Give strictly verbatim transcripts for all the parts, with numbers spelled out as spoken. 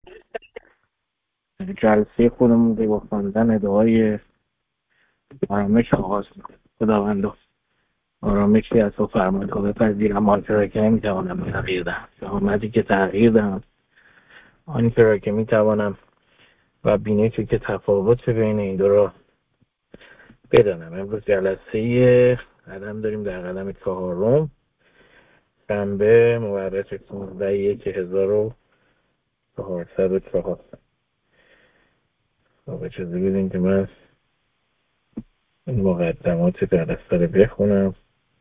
جلسه خودمون رو با خواندن دعای آرامش آغاز میکنیم. خداوند آرامشی از تو فرمان تا بپذیرم آنچه را که نمیتوانم تغییر دهم، شهامتی که تغییر دهم آنچه را که میتوانم و بینشی که تفاوت بین این دو را بدانم. امروز جلسه قدم داریم در قدم چهارم، شنبه مورخ پانزده یک هزار و چهارصد و چهار. خب اجازه بدین که من این مقدمات جلسه رو بخونم.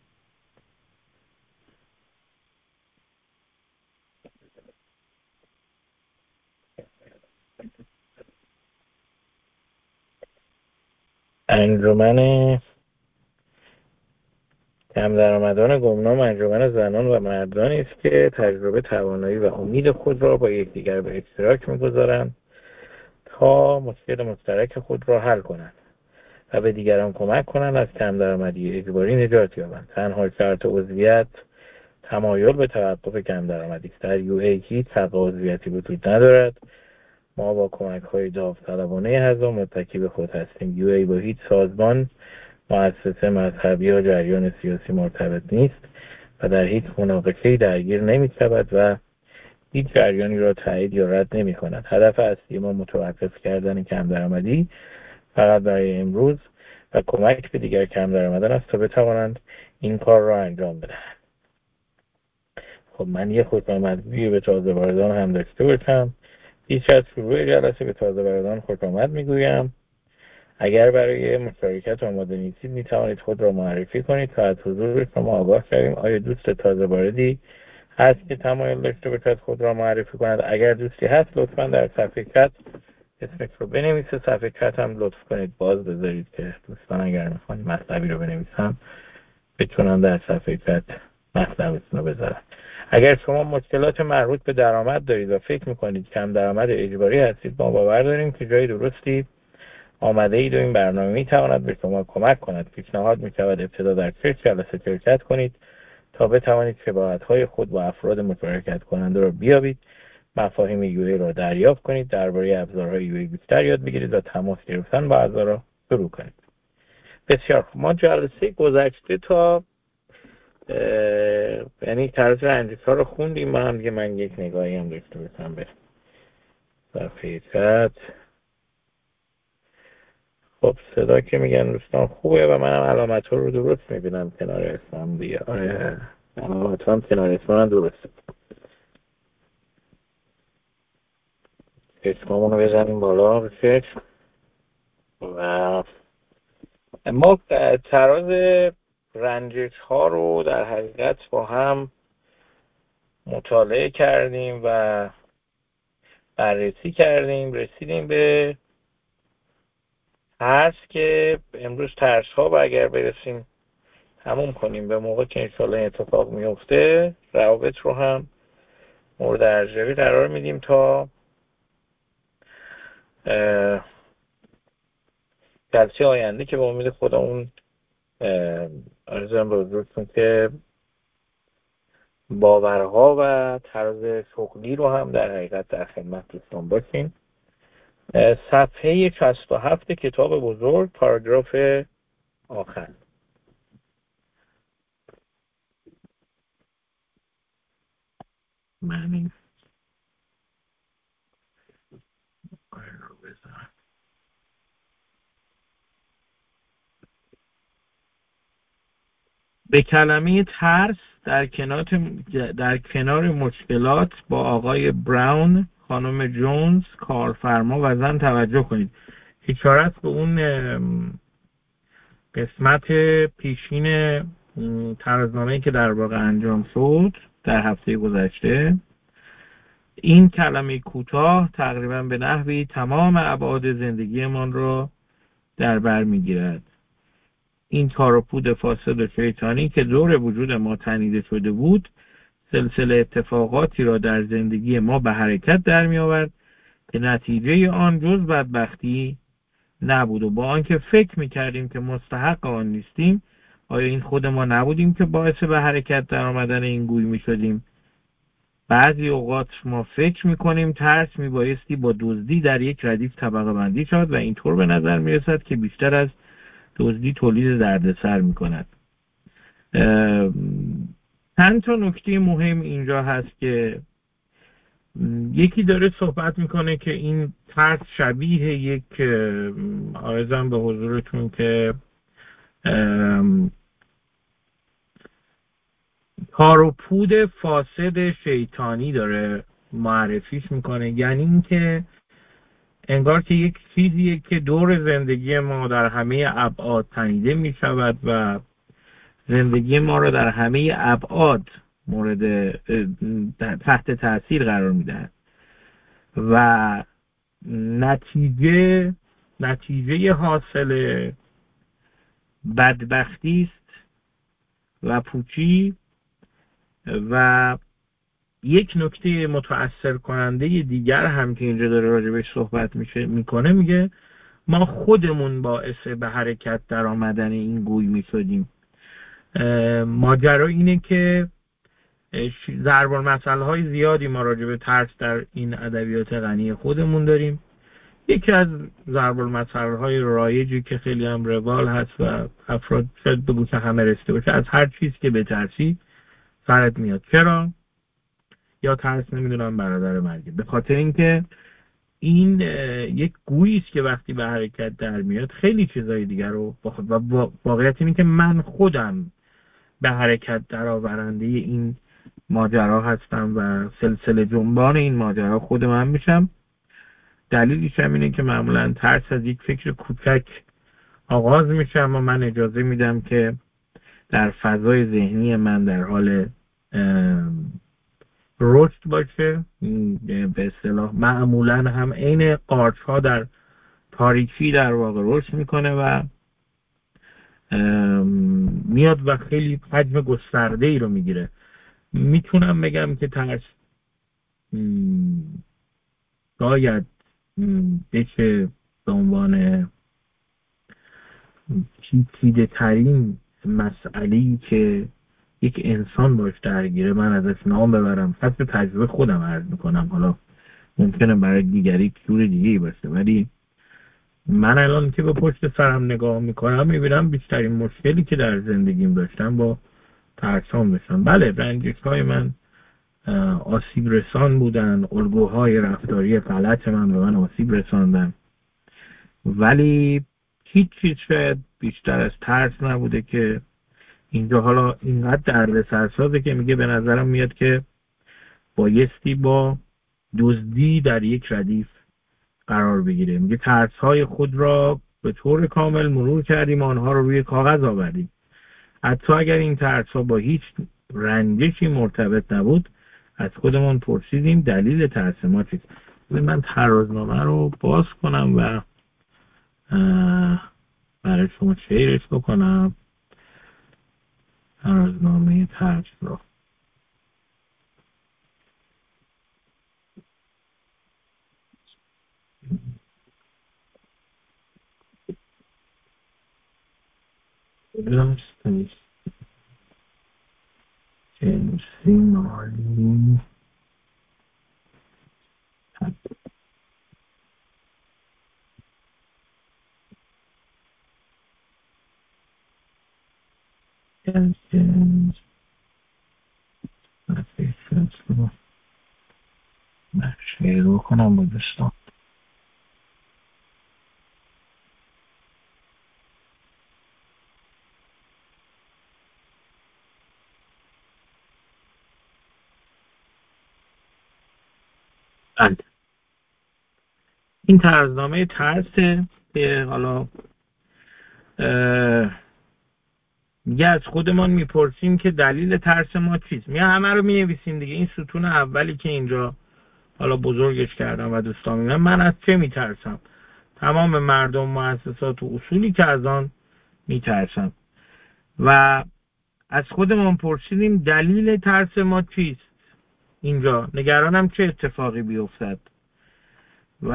انجمن کم درآمدان گمنام انجمن زنان و مردانی است که تجربه، توانایی و امید خود را با یکدیگر به اشتراک می‌گذارند تا مشکل مشترک خود را حل کنند و به دیگران کمک کنند از کم درآمدی اجباری نجات یابند. تنها شرط عضویت تمایل به توقف کم درآمدی است. در یو ای هیچ حق عضویتی وجود ندارد. ما با کمک‌های داوطلبانه اعضا متکی به خود هستیم. یو ای با هیچ سازمان، مؤسسه مذهبی یا جریان سیاسی مرتبط نیست و در هیچ مناقشه‌ای درگیر نمی‌شود و هیچ جریانی را تایید یا رد نمی‌کند. هدف اصلی ما متوقف کردن کم درآمدی فقط برای امروز و کمک به دیگر کم درآمدان است تا بتوانند این کار را انجام بدهند. خب من یه خوشامدگویی به تازه واردان هم داشته باشم. پیش از شروع جلسه به تازه واردان خوش آمد میگویم. اگر برای مشارکت آماده نیستید می توانید خود را معرفی کنید تا از حضور شما آگاه شویم. آیا دوست تازه واردی هست که تمایل داشته باشد خود را معرفی کند؟ اگر دوستی هست لطفا در صفحه چت اسمش رو بنویسه. صفحه چت هم لطف کنید باز بذارید که دوستان اگر میخوان مطلبی رو بنویسن بتونن در صفحه چت مطلبتون رو بذارن. اگر شما مشکلات مربوط به درآمد دارید و فکر میکنید کم درآمد اجباری هستید، ما باور داریم که جای درستی آمده اید و این برنامه میتواند به شما کمک کند. پیشنهاد میشود ابتدا در چه جلسه شرکت کنید تا بتوانید شباهت‌های خود با افراد مشارکت کننده را بیابید، مفاهیم یو ای را دریافت کنید، درباره ابزارهای یو ای بیشتر یاد بگیرید و تماس گرفتن با اعضا را شروع کنید. بسیار خوب. ما جلسه گذشته تا یعنی طرز رنجش‌ها رو خوندیم. ما هم دیگه من یک نگاهی هم داشته باشم به صفحه چت. خب صدا که میگن دوستان خوبه و منم علامت ها رو درست میبینم کنار اسمم دیگه. آره علامت هم کنار اسمم هم درسته. اسممون رو بزنیم بالا بسیار. و ما تراز رنجش ها رو در حقیقت با هم مطالعه کردیم و بررسی کردیم. رسیدیم به ترس که امروز ترس ها و اگر برسیم تموم کنیم به موقع که انشالله اتفاق میفته، روابط رو هم مورد ارزیابی قرار میدیم تا جلسه آینده که با امید خودمون عرضم به حضورتون که باورها و طرز شغلی رو هم در حقیقت در خدمت دوستان باشیم. صفحه شصت و هفت کتاب بزرگ، پاراگراف آخر. من این رو بزنم. به کلمه ترس در کنار در کنار مشکلات با آقای براون، خانم جونز، کارفرما و زن توجه کنید. اشارت به اون قسمت پیشین ترازنامه‌ای که در واقع انجام شد در هفته گذشته. این کلمه کوتاه تقریبا به نحوی تمام ابعاد زندگیمان را در بر می‌گیرد. این تار و پود فاسد و شیطانی که دور وجود ما تنیده شده بود، سلسله اتفاقاتی را در زندگی ما به حرکت در می آورد که نتیجه آن جز بدبختی نبود و با آنکه فکر می کردیم که مستحق آن نیستیم، آیا این خود ما نبودیم که باعث به حرکت در آمدن این گوی می شدیم؟ بعضی اوقات ما فکر میکنیم ترس میبایستی با دزدی در یک ردیف طبقه بندی شود و اینطور به نظر میرسد که بیشتر از دزدی تولید دردسر میکند. چند تا نکته مهم اینجا هست که یکی داره صحبت میکنه که این ترس شبیه یک، عرضم به حضورتون که تار و پود فاسد شیطانی داره معرفیش میکنه، یعنی این که انگار که یک چیزیه که دور زندگی ما در همه ابعاد تنیده میشود و زندگی ما رو در همه ابعاد مورد تحت تاثیر قرار میدهد و نتیجه نتیجه حاصل بدبختی است و پوچی. و یک نکته متأثر کننده دیگر هم که اینجا داره راجبش صحبت میشه میکنه، میگه ما خودمون باعث به حرکت در آمدن این گوی میشدیم. ماجرا اینه که ضرب المثل های زیادی ما راجع به ترس در این ادبیات غنی خودمون داریم. یکی از ضرب المثل های رایجی که خیلی هم روال هست و افراد شاید بگو که همه رسته باشه، از هر چیز که بترسی سرت میاد. چرا؟ یا ترس نمیدونم برادر مرگه. به خاطر اینکه این یک گویی است که وقتی به حرکت در میاد خیلی چیزای دیگر رو و واقعیت اینه که من خودم به حرکت در آورنده این ماجرا هستم و سلسله جنبان این ماجرا خود من میشم. دلیلش هم اینه که معمولا ترس از یک فکر کوچک آغاز میشه، اما من اجازه میدم که در فضای ذهنی من در حال رشد باشه. به اصطلاح معمولا هم عین قارچ ها در تاریکی در واقع رشد میکنه و میاد و خیلی حجم گسترده ای رو میگیره. میتونم بگم که ترس شاید بشه به عنوان پیچیده ترین مسئله‌ای که یک انسان باش درگیره من ازش نام ببرم. حتی تجربه خودم عرض میکنم، حالا ممکنه برای دیگری جور دیگه‌ای باشه، ولی من الان که به پشت سرم نگاه میکنم میبینم بیشترین مشکلی که در زندگیم داشتم با ترسام داشتم. بله، رنجش های من آسیب رسان بودن، الگوهای رفتاری غلط من به من آسیب رساندن، ولی هیچ چیز شاید بیشتر از ترس نبوده که اینجا حالا اینقدر درد سرسازه که میگه به نظرم میاد که بایستی با دزدی در یک ردیف قرار بگیره. میگه ترس های خود را به طور کامل مرور کردیم، آنها رو روی کاغذ آوردیم. حتی اگر این ترس ها با هیچ رنجشی مرتبط نبود، از خودمون پرسیدیم دلیل ترس ما چیست. من ترازنامه رو باز کنم و برای شما شیرش بکنم. ترازنامه ترس رو جیمز سی مارلی جیمز رو من شیر بکنم با دوستان. بله، این ترازنامه ترسه که حالا میگه از خودمان میپرسیم که دلیل ترس ما چیست. میگه همه رو مینویسیم دیگه. این ستون اولی که اینجا حالا بزرگش کردم و دوستان میگن من از چه میترسم؟ تمام مردم، مؤسسات و اصولی که از آن میترسم. و از خودمان پرسیدیم دلیل ترس ما چیست؟ اینجا نگرانم چه اتفاقی بیفتد و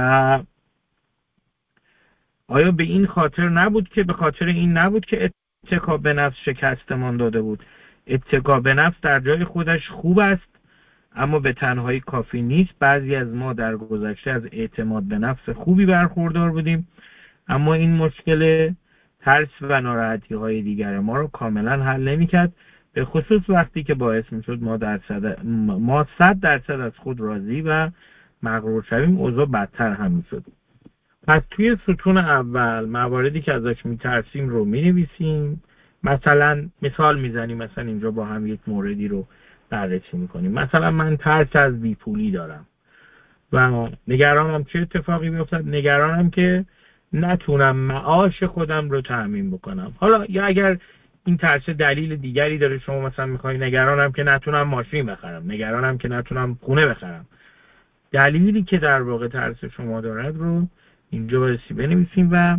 آیا به این خاطر نبود که به خاطر این نبود که اتکا به نفس شکستمان داده بود. اتکا به نفس در جای خودش خوب است، اما به تنهایی کافی نیست. بعضی از ما در گذشته از اعتماد به نفس خوبی برخوردار بودیم، اما این مشکل ترس و ناراحتی های دیگر ما رو کاملا حل نمی‌کرد، به خصوص وقتی که باعث می‌شد ما درصد ما صد درصد از خود راضی و مغرور شویم، اوضاع بدتر هم می‌شد. پس توی ستون اول مواردی که ازش میترسیم رو مینویسیم، مثلا مثال میزنیم، مثلا اینجا با هم یک موردی رو بررسی میکنیم. مثلا من ترس از بیپولی دارم و نگرانم چه اتفاقی بیفتد، نگرانم که نتونم معاش خودم رو تأمین بکنم. حالا یا اگر این ترس دلیل دیگری داره، شما مثلا میخوای نگرانم که نتونم ماشین بخرم، نگرانم که نتونم خونه بخرم، دلیلی که در واقع ترس شما دارد رو اینجا بایستی بنویسیم و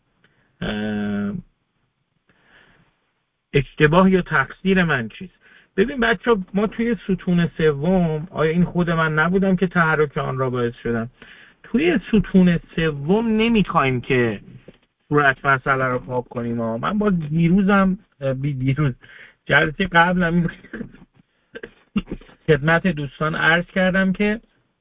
اشتباه یا تقصیر من چیست. ببین بچه، ما توی ستون سوم، آیا این خود من نبودم که تحرک آن را باعث شدم؟ توی ستون سوم نمیخوایم که صورت مسئله رو پاک کنیم ها. من با دیروزم بی دیروز جلسه قبلم این خدمت دوستان عرض کردم که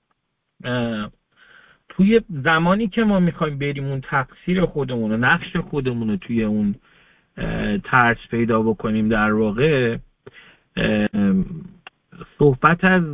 توی زمانی که ما میخوایم بریم اون تقصیر خودمون و نقش خودمون رو توی اون ترس پیدا بکنیم، در واقع صحبت از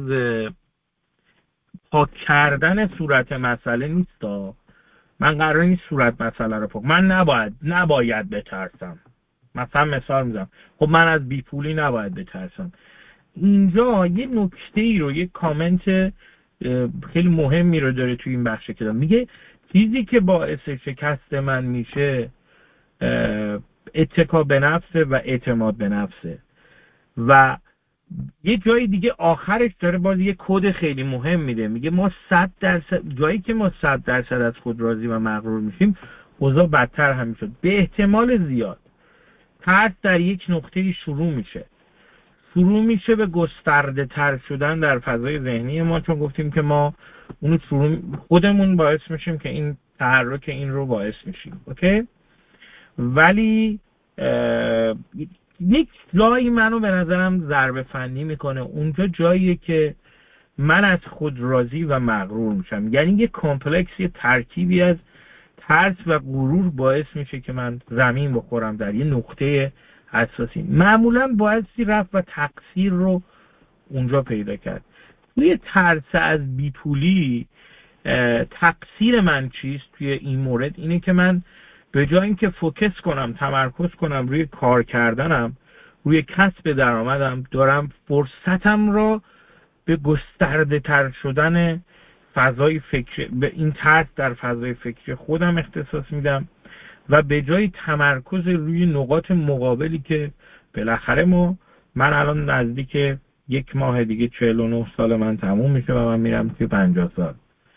پاک کردن صورت مسئله نیست. من قرار نیست صورت مسئله رو پاک، من نباید نباید بترسم. مثلا مثال میزنم، خب من از بیپولی نباید بترسم. اینجا یه نکته ای رو، یه کامنت خیلی مهمی رو داره توی این بخش کتاب. میگه چیزی که باعث شکست من میشه اتکا به نفسه و اعتماد به نفسه. و یه جای دیگه آخرش داره باز یه کد خیلی مهم میده، میگه ما صد درصد جایی که ما صد درصد از خود راضی و مغرور میشیم، اوضاع بدتر هم میشد. به احتمال زیاد ترس در یک نقطه شروع میشه شروع میشه به گسترده تر شدن در فضای ذهنی ما، چون گفتیم که ما اونو شروع خودمون باعث میشیم که این تحرک این رو باعث میشیم. اوکی؟ ولی یک جایی منو به نظرم ضربه فنی میکنه، اونجا جاییه که من از خود راضی و مغرور میشم. یعنی یه کامپلکس، یه ترکیبی از ترس و غرور باعث میشه که من زمین بخورم در یه نقطه اساسی. معمولا بایستی رفت و تقصیر رو اونجا پیدا کرد. توی ترس از بیپولی تقصیر من چیست توی این مورد؟ اینه که من به جای اینکه فوکس کنم، تمرکز کنم روی کار کردنم، روی کسب درآمدم، دارم فرصتم رو به گسترده تر شدن فضای فکر، به این ترس در فضای فکر خودم اختصاص میدم و به جای تمرکز روی نقاط مقابلی که بالاخره ما من الان نزدیک یک ماه دیگه چهل و نه سال من تموم میشه و من میرم توی پنجاه سال.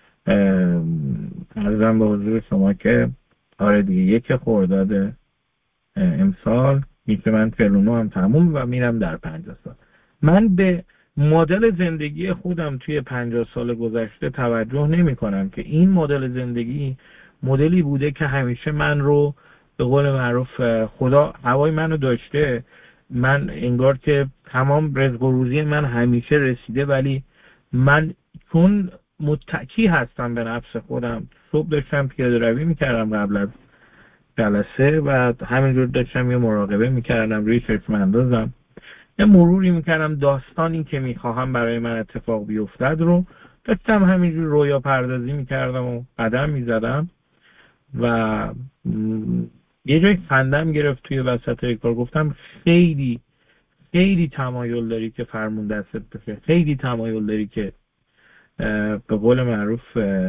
عرضم به حضور شما که آره دیگه یک خرداد امسال میشه من چهل و نه هم تموم و میرم در پنجاه سال. من به مدل زندگی خودم توی پنجاه سال گذشته توجه نمی کنم که این مدل زندگی مدلی بوده که همیشه من رو به قول معروف خدا هوای منو داشته، من انگار که تمام رزق و روزی من همیشه رسیده، ولی من چون متکی هستم به نفس خودم، صبح داشتم پیاده روی میکردم قبل از جلسه و همینجور داشتم یه مراقبه میکردم روی چشم اندازم، یه مروری میکردم داستانی که میخواهم برای من اتفاق بیفتد رو داشتم همینجور رویا پردازی میکردم و قدم میزدم و یه جای خندم گرفت توی وسط کار. گفتم خیلی خیلی تمایل داری که فرمون دستت بشه، خیلی تمایل داری که به قول معروف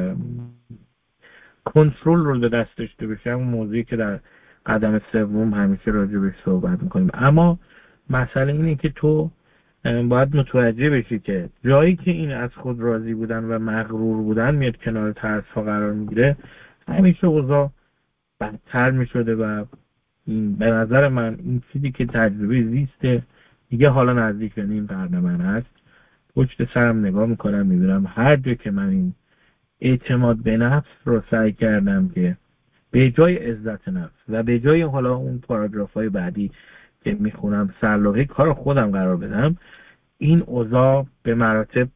کنترل رو به دست داشته باشه، همون موضوعی که در قدم سوم همیشه راجع بهش صحبت میکنیم. اما مسئله اینه که تو باید متوجه بشی که جایی که این از خود راضی بودن و مغرور بودن میاد کنار ترس ها قرار میگیره، همیشه اوضاع بدتر میشده و به نظر من این چیزی که تجربه زیسته دیگه حالا نزدیک به نیم قرن من هست. پشت سرم نگاه میکنم میبینم هر جا که من این اعتماد به نفس رو سعی کردم که به جای عزت نفس و به جای حالا اون پاراگراف های بعدی که میخونم سرلوحه کار خودم قرار بدم، این اوضاع به مراتب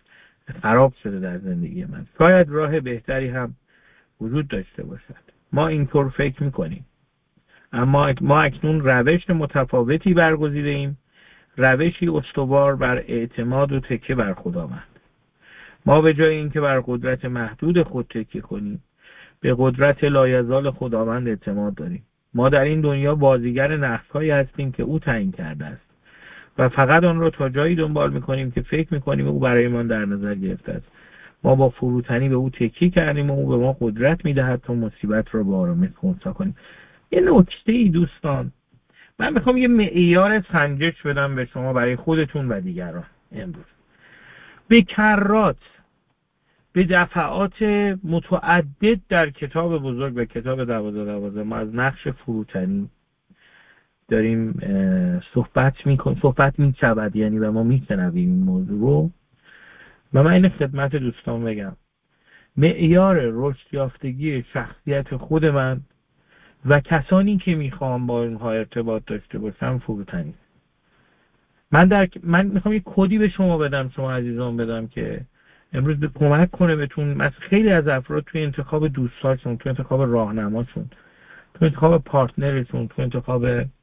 خراب شده در زندگی من. شاید راه بهتری هم وجود داشته باشد. ما اینطور فکر میکنیم، اما ما اکنون روش متفاوتی برگزیده ایم، روشی استوار بر اعتماد و تکیه بر خداوند. ما به جای اینکه بر قدرت محدود خود تکیه کنیم، به قدرت لایزال خداوند اعتماد داریم. ما در این دنیا بازیگر نقش‌هایی هستیم که او تعیین کرده است و فقط آن را تا جایی دنبال می‌کنیم که فکر می‌کنیم او برایمان در نظر گرفته است. ما با فروتنی به او تکیه کردیم و او به ما قدرت می‌دهد تا مصیبت را با آرامش خنثی کنیم. یه نکته‌ای دوستان، من میخوام یه معیار سنجش بدم به شما برای خودتون و دیگران. امروز به کرات، به دفعات متعدد در کتاب بزرگ و کتاب دوازده دوازده ما از نقش فروتنی داریم صحبت میکن صحبت میشود، یعنی و ما میشنویم این موضوع رو. و من این خدمت دوستان بگم، معیار رشد یافتگی شخصیت خود من و کسانی که میخوام با اونها ارتباط داشته باشم فروتنی. من در من میخوام یک کدی به شما بدم، شما عزیزان بدم که امروز به کمک کنه بهتون. مثلا خیلی از افراد توی انتخاب دوستاشون، توی انتخاب راهنماشون، توی انتخاب پارتنرشون، توی انتخاب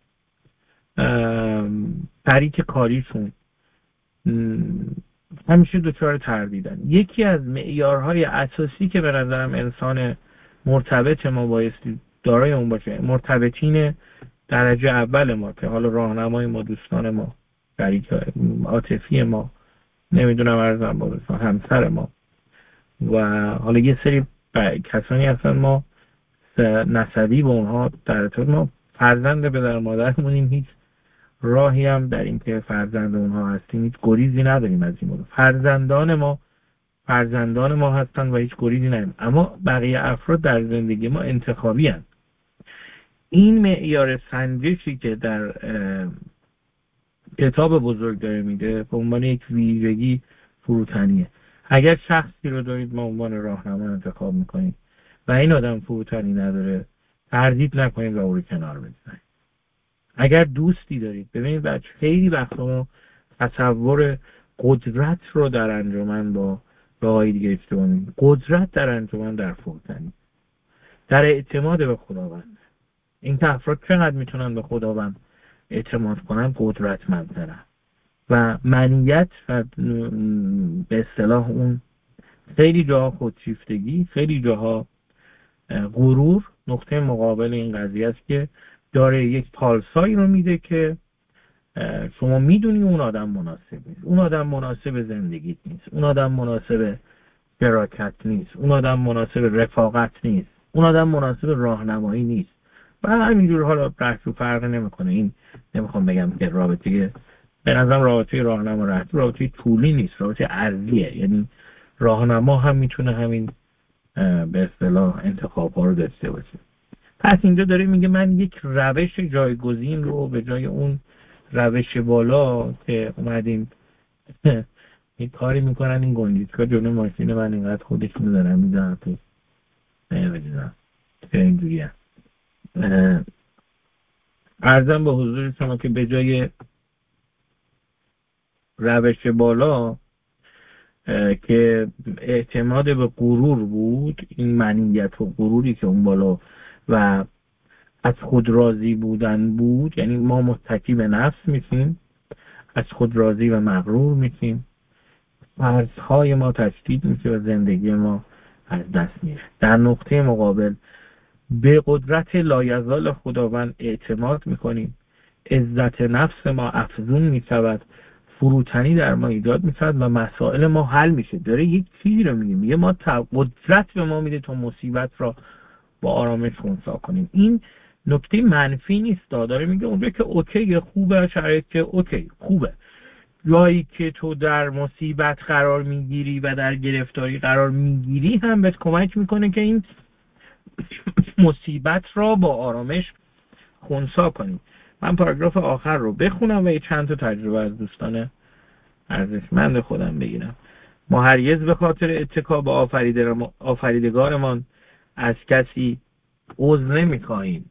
شریک کاریشون همیشه دچار تردیدن. یکی از معیارهای اساسی که به نظرم انسان مرتبط ما بایستی دارای اون باشه، مرتبطین درجه اول ما که حالا راهنمای ما، دوستان ما، شریک عاطفی ما، نمیدونم ارزم با همسر ما و حالا یه سری کسانی هستن ما نسبی با اونها در ارتباط، ما فرزند پدر مادرمونیم، هیچ راهی هم در این که فرزند اونها هستیم هیچ گریزی نداریم از این موضوع. فرزندان ما فرزندان ما هستن و هیچ گریزی نداریم، اما بقیه افراد در زندگی ما انتخابی هستن. این معیار سنجشی که در کتاب بزرگ داره میده به عنوان یک ویژگی فروتنیه. اگر شخصی رو دارید ما عنوان راهنما انتخاب میکنید و این آدم فروتنی نداره، تردید نکنید و او رو کنار بزنید. اگر دوستی دارید، ببینید بچه خیلی وقت ما تصور قدرت رو در انجمن با راهی دیگه اشتباه می‌کنیم. قدرت در انجمن در فروتنی، در اعتماد به خداوند. این که افراد چقدر میتونن به خداوند اعتماد کنن قدرتمندترن و منیت و به اصطلاح اون خیلی جاها خودشیفتگی، خیلی جاها غرور نقطه مقابل این قضیه است که داره یک پالسایی رو میده که شما میدونی اون آدم مناسب نیست، اون آدم مناسب زندگیت نیست، اون آدم مناسب شراکت نیست، اون آدم مناسب رفاقت نیست، اون آدم مناسب راهنمایی نیست و همینجور. حالا بحث و فرق نمیکنه. این نمیخوام بگم که رابطه، به نظرم رابطه راهنما رابطه رابطه طولی نیست، رابطه عرضیه. یعنی راهنما هم میتونه همین به اصطلاح انتخاب ها رو داشته باشه. پس اینجا داره میگه من یک روش جایگزین رو به جای اون روش بالا که اومدیم یک کاری میکنن این گنجیشگاه جلو ماشین من اینقدر خودشون دارن میزنن تو نمیدونم که اینجوری هم عرضم به حضور شما که به جای روش بالا که اعتماد به غرور بود، این منیت و غروری که اون بالا و از خود راضی بودن بود، یعنی ما متکی به نفس میشیم، از خود راضی و مغرور میشیم، فرضهای ما تشدید میشه و زندگی ما از دست میره. در نقطه مقابل به قدرت لایزال خداوند اعتماد میکنیم، عزت نفس ما افزون میشود، فروتنی در ما ایجاد میشود و مسائل ما حل میشه. داره یک چیزی رو میگه، میگه ما قدرت به ما میده تا مصیبت را با آرامش خنثی کنیم. این نکته منفی نیست، داره میگه اونجا که اوکی خوبه، شرایط که اوکی خوبه، جایی که تو در مصیبت قرار میگیری و در گرفتاری قرار میگیری هم بهت کمک میکنه که این مصیبت را با آرامش خنثی کنی. من پاراگراف آخر رو بخونم و یه چند تا تجربه از دوستان ارزشمند خودم بگیرم. ما هرگز به خاطر اتکا به آفریدگارمان از کسی عذر نمی‌خواهیم.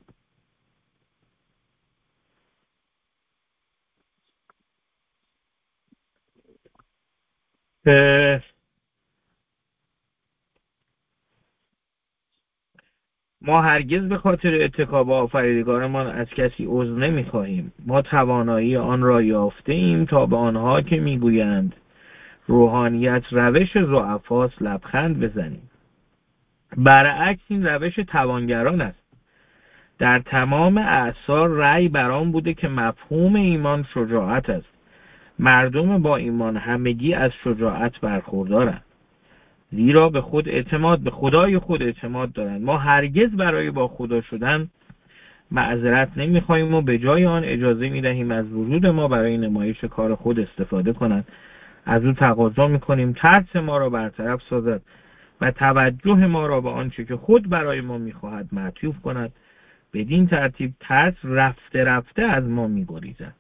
ما هرگز به خاطر اتکا به آفریدگارمان از کسی عذر نمی‌خواهیم. ما توانایی آن را یافته ایم تا به آنها که میگویند روحانیت روش ضعفاست لبخند بزنیم. برعکس این روش توانگران است. در تمام اعصار رأی بر آن بوده که مفهوم ایمان شجاعت است. مردم با ایمان همگی از شجاعت برخوردارند، زیرا به خود اعتماد به خدای خود اعتماد دارند. ما هرگز برای با خدا شدن معذرت نمی‌خواهیم و به جای آن اجازه می‌دهیم از وجود ما برای نمایش کار خود استفاده کنند. از او تقاضا می‌کنیم ترس ما را برطرف سازد و توجه ما را به آنچه که خود برای ما می‌خواهد معطوف کند. بدین ترتیب ترس رفته رفته از ما می‌گریزد.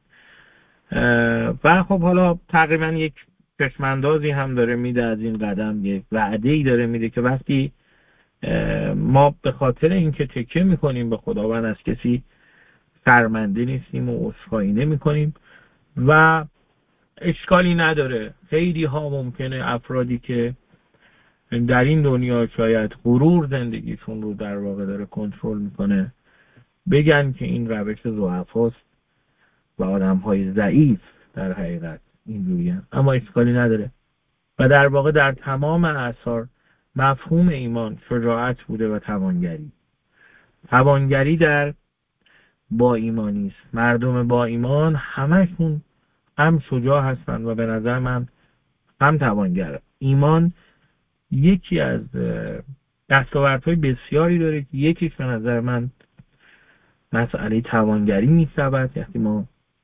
و خب حالا تقریبا یک چشماندازی هم داره میده از این قدم، یک وعده‌ای داره میده که وقتی ما به خاطر اینکه تکیه میکنیم به خداوند از کسی شرمنده نیستیم و عذرخواهی نمیکنیم و اشکالی نداره. خیلی ها ممکنه افرادی که در این دنیا شاید غرور زندگیشون رو در واقع داره کنترل میکنه بگن که این روش ضعفاست و آدم‌های ضعیف در حقیقت اینجوری هست، اما اشکالی نداره. و در واقع در تمام اعصار مفهوم ایمان شجاعت بوده و توانگری. توانگری در با ایمانی است. مردم با ایمان همشون هم شجاع هستند و به نظر من هم توانگر. ایمان یکی از دستاوردهای بسیاری داره که یکیش به نظر من مسئله توانگری می‌شود. وقتی ما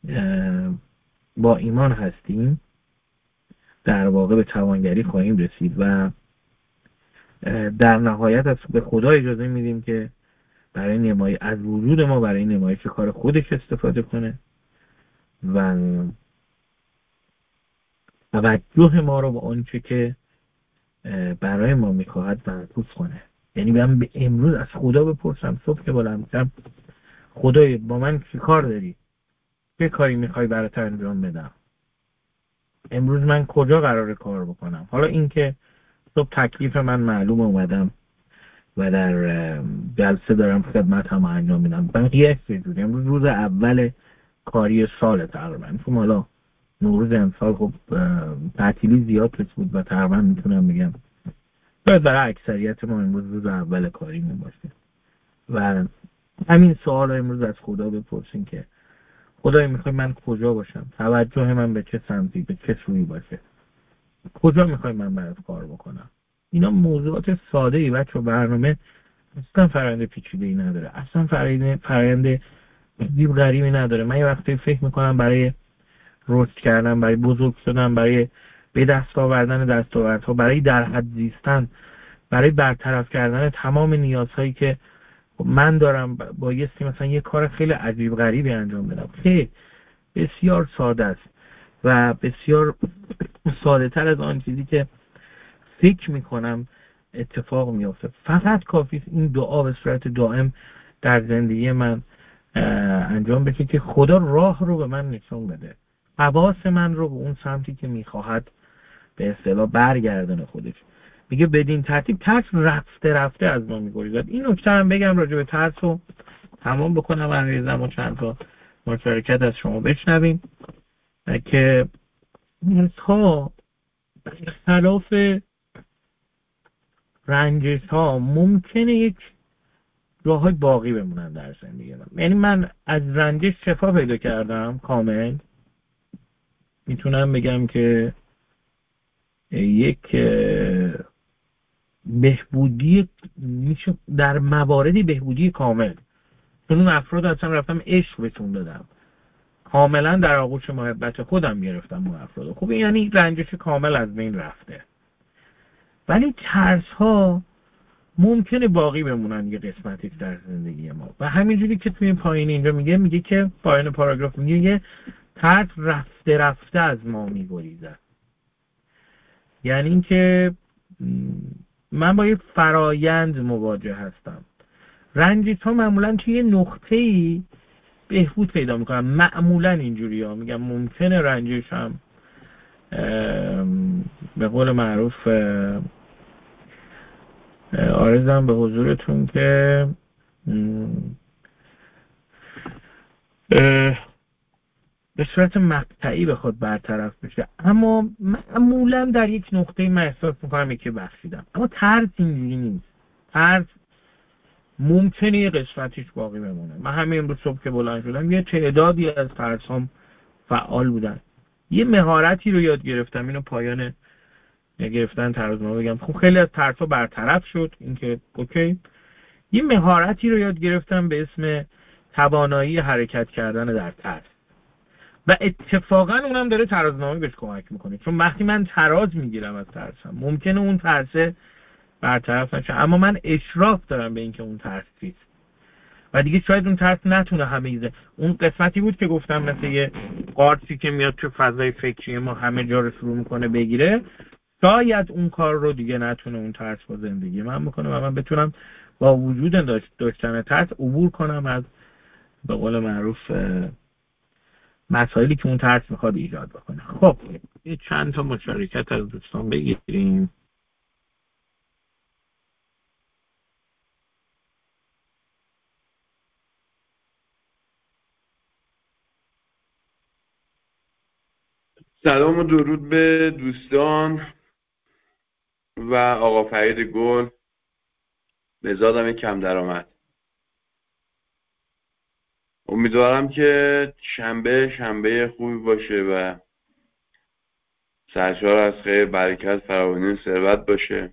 با ایمان هستیم در واقع به توانگری خواهیم رسید و در نهایت از به خدا اجازه میدیم که برای نمایش از وجود ما برای نمایش کار خودش استفاده کنه و توجه ما رو به آنچه که برای ما میخواهد معطوف کنه. یعنی من به امروز از خدا بپرسم صبح که بلند میشم خدای با من چی کار داری؟ چه کاری میخوای برات انجام بدم؟ امروز من کجا قراره کار بکنم؟ حالا این که صبح تکلیف من معلوم اومدم و در جلسه دارم خدمت هم انجام میدم. بقیه چجوری؟ امروز روز اول کاری سال تقریبا، چون حالا نوروز امسال خب تعطیلی زیاد بود و تقریبا میتونم بگم باید برای اکثریت ما امروز روز اول کاری می باشه و همین سوال رو امروز از خدا بپرسین که خدای میخوای من کجا باشم؟ توجه من به چه سمتی، به چه سویی باشه؟ کجا میخوای من برات کار بکنم؟ اینا موضوعات ساده ای بچه. برنامه اصلا فرآیند پیچیده‌ای نداره، اصلا فرآیند فرآیند عجیب غریبی نداره. من یه وقتی فکر میکنم برای رشد کردن، برای بزرگ شدن، برای به دست آوردن دستاوردها، برای در حد زیستن، برای برطرف کردن تمام نیازهایی که من دارم، بایستی مثلا یه کار خیلی عجیب غریبی انجام بدم. خیلی بسیار ساده است و بسیار ساده تر از آن چیزی که فکر میکنم اتفاق میافته. فقط کافی این دعا به صورت دائم در زندگی من انجام بشه که خدا راه رو به من نشون بده، حواس من رو به اون سمتی که میخواهد به اصطلاح برگردونه خودش. میگه بدین ترتیب ترس رفته رفته از ما میگریزد. این نکته هم بگم راجع به ترس رو تمام بکنم عزیزم و چند تا مشارکت از شما بشنویم که ترس‌ها خلاف رنجش ها ممکنه یک جاهای باقی بمونن در زندگی من. یعنی من از رنجش شفا پیدا کردم کامل، میتونم بگم که یک بهبودی میشه در مواردی بهبودی کامل، چون اون افراد اصلا رفتم عشق بهشون دادم، کاملا در آغوش محبت خودم گرفتم اون افراد. خب یعنی رنجش کامل از بین رفته. ولی ترس ها ممکنه باقی بمونن یه قسمتی در زندگی ما و همینجوری که توی پایین اینجا میگه میگه که پایین پاراگراف میگه یه ترس رفته رفته از ما میگریزد. یعنی اینکه من با یه فرایند مواجه هستم. رنجش ها معمولا توی یه نقطه‌ای بهبود پیدا میکنن، معمولا اینجوری ها. میگم ممکنه رنجش هم به قول معروف عرضم به حضورتون که به صورت مقطعی بخواد برطرف بشه، اما معمولا در یک نقطه من احساس میکنم که بخشیدم. اما ترس اینجوری نیست. ترس ممکنه یه قسمتیش باقی بمونه. من همین امروز صبح که بلند شدم یه تعدادی از ترس هم فعال بودن. یه مهارتی رو یاد گرفتم، اینو پایان گرفتن ترازنامه بگم. خب خیلی از ترس ها برطرف شد، اینکه اوکی. یه مهارتی رو یاد گرفتم به اسم توانایی حرکت کردن در ترس، و اتفاقا اونم داره ترازنامه بهش کمک میکنه. چون وقتی من تراز میگیرم از ترسم ممکنه اون ترسه برطرف نشه، اما من اشراف دارم به اینکه اون ترس چیست و دیگه شاید اون ترس نتونه همه ایزه. اون قسمتی بود که گفتم مثل یه قارچی که میاد تو فضای فکری ما همه جا رو شروع میکنه بگیره، شاید اون کار رو دیگه نتونه اون ترس با زندگی من بکنه و من بتونم با وجود داشتن ترس عبور کنم از، به قول معروف، مسائلی که اون ترس میخواد ایجاد بکنه. خب یه چند تا مشارکت از دوستان بگیریم. سلام و درود به دوستان و آقا فرید گل، بزادم کم درآمد. امیدوارم که شنبه شنبه خوبی باشه و سرشار از خیر، برکت، فراوانی، ثروت باشه.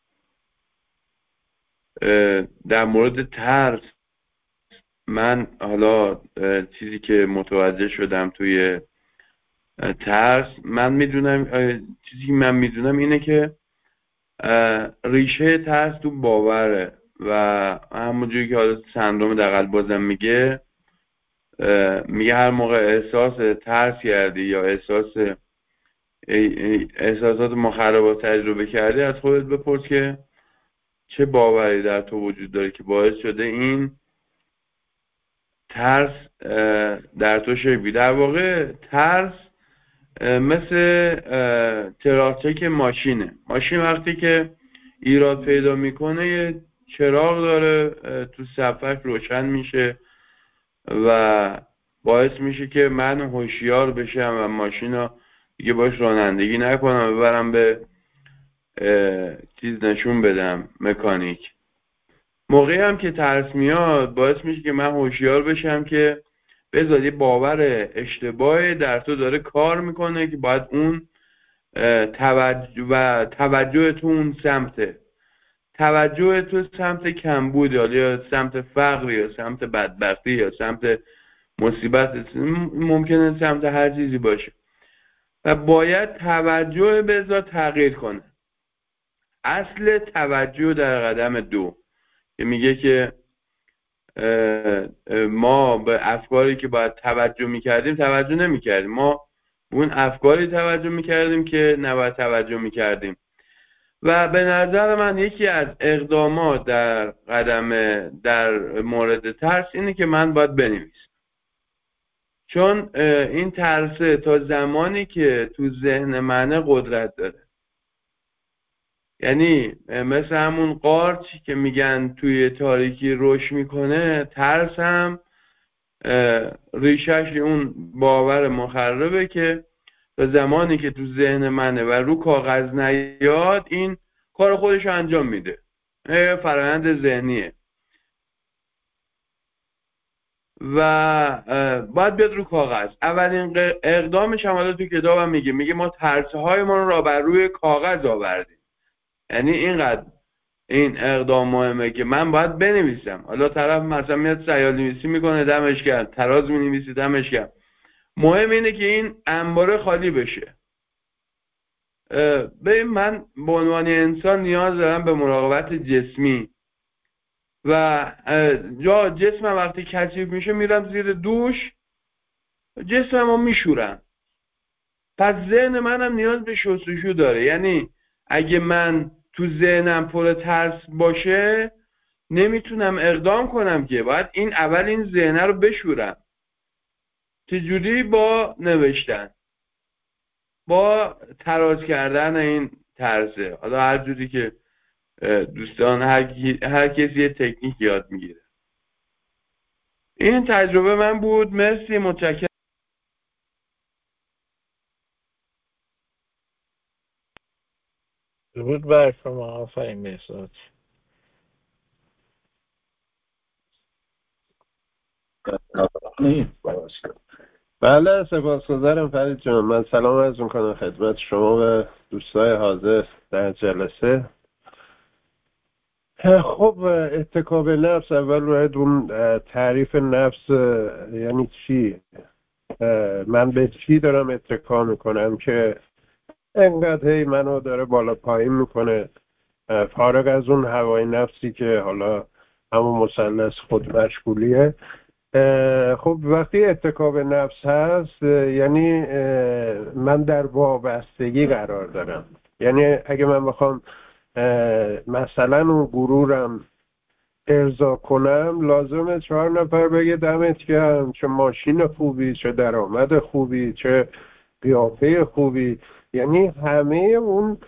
در مورد ترس، من حالا چیزی که متوجه شدم توی ترس، من میدونم چیزی که من میدونم اینه که ریشه ترس تو باوره و همونجوری که حالا سندروم دغل بازم میگه میگه هر موقع احساس ترس کردی یا احساس احساسات مخربات تجربه کردی، از خودت بپرس که چه باوری در تو وجود داره که باعث شده این ترس در تو شکل بگیره. در واقع ترس مثل تراکچک ماشینه. ماشین وقتی که ایراد پیدا میکنه یه چراغ داره تو صفحش روشن میشه و باعث میشه که من هوشیار بشم و ماشین رو دیگه باش رانندگی نکنم، ببرم به چیز نشون بدم، مکانیک. موقعی هم که ترس میاد باعث میشه که من هوشیار بشم که بذار یه باور اشتباهی در تو داره کار میکنه که باید اون توجه و توجه تو اون سمته، توجه تو سمت کمبود یا سمت فقر یا سمت بدبختی یا سمت مصیبت، ممکنه سمت هر چیزی باشه و باید توجه بذار تغییر کنه. اصل توجه در قدم دو که میگه که ما به افکاری که باید توجه میکردیم توجه نمیکردیم، ما اون افکاری توجه میکردیم که نباید توجه میکردیم. و به نظر من یکی از اقدامات در قدم در مورد ترس اینه که من باید بنویسم، چون این ترسه تا زمانی که تو ذهن منه قدرت داره. یعنی مثل همون قارچ که میگن توی تاریکی رشد میکنه، ترس هم ریشش اون باور مخربه که تا زمانی که تو ذهن منه و رو کاغذ نیاد این کار خودش انجام میده. فرآیند ذهنیه و باید بیاد رو کاغذ. اولین اقدامش هم حالا تو کتابم میگه میگه ما ترسهای ما رو بر روی کاغذ آوردیم. یعنی اینقدر این اقدام مهمه که من باید بنویسم. حالا طرف مثلا میاد سیال نویسی میکنه، دمش گرم، تراز مینویسی، دمش گرم. مهم اینه که این انباره خالی بشه. ببین، من به عنوان انسان نیاز دارم به مراقبت جسمی و جا جسمم وقتی کثیف میشه میرم زیر دوش، جسممو میشورم. پس ذهن منم نیاز به شستشو داره. یعنی اگه من تو ذهنم پر ترس باشه نمیتونم اقدام کنم که باید این اول این ذهنه رو بشورم. چجوری؟ با نوشتن، با تراز کردن این ترسه. حالا هر جوری که دوستان هر, کی... هر کسی یه تکنیک یاد میگیره. این تجربه من بود. مرسی، متشکرم. درود بر شما آفرین بهزاد. بله سپاسگزارم فرید جان. من سلام عرض میکنم خدمت شما و دوستای حاضر در جلسه. خب اتکا به نفس، اول باید اون تعریف نفس یعنی چی، من به چی دارم اتکا میکنم که انقدر هی منو داره بالا پایین میکنه، فارغ از اون هوای نفسی که حالا همون مثلث خود مشغولیه. خب وقتی اتکا به نفس هست یعنی من در وابستگی قرار دارم. یعنی اگه من بخوام مثلا اون غرورم ارضا کنم، لازمه چهار نفر بگه دمت گرم، چه ماشین خوبی، چه درآمد خوبی، چه قیافه خوبی. یعنی همه اون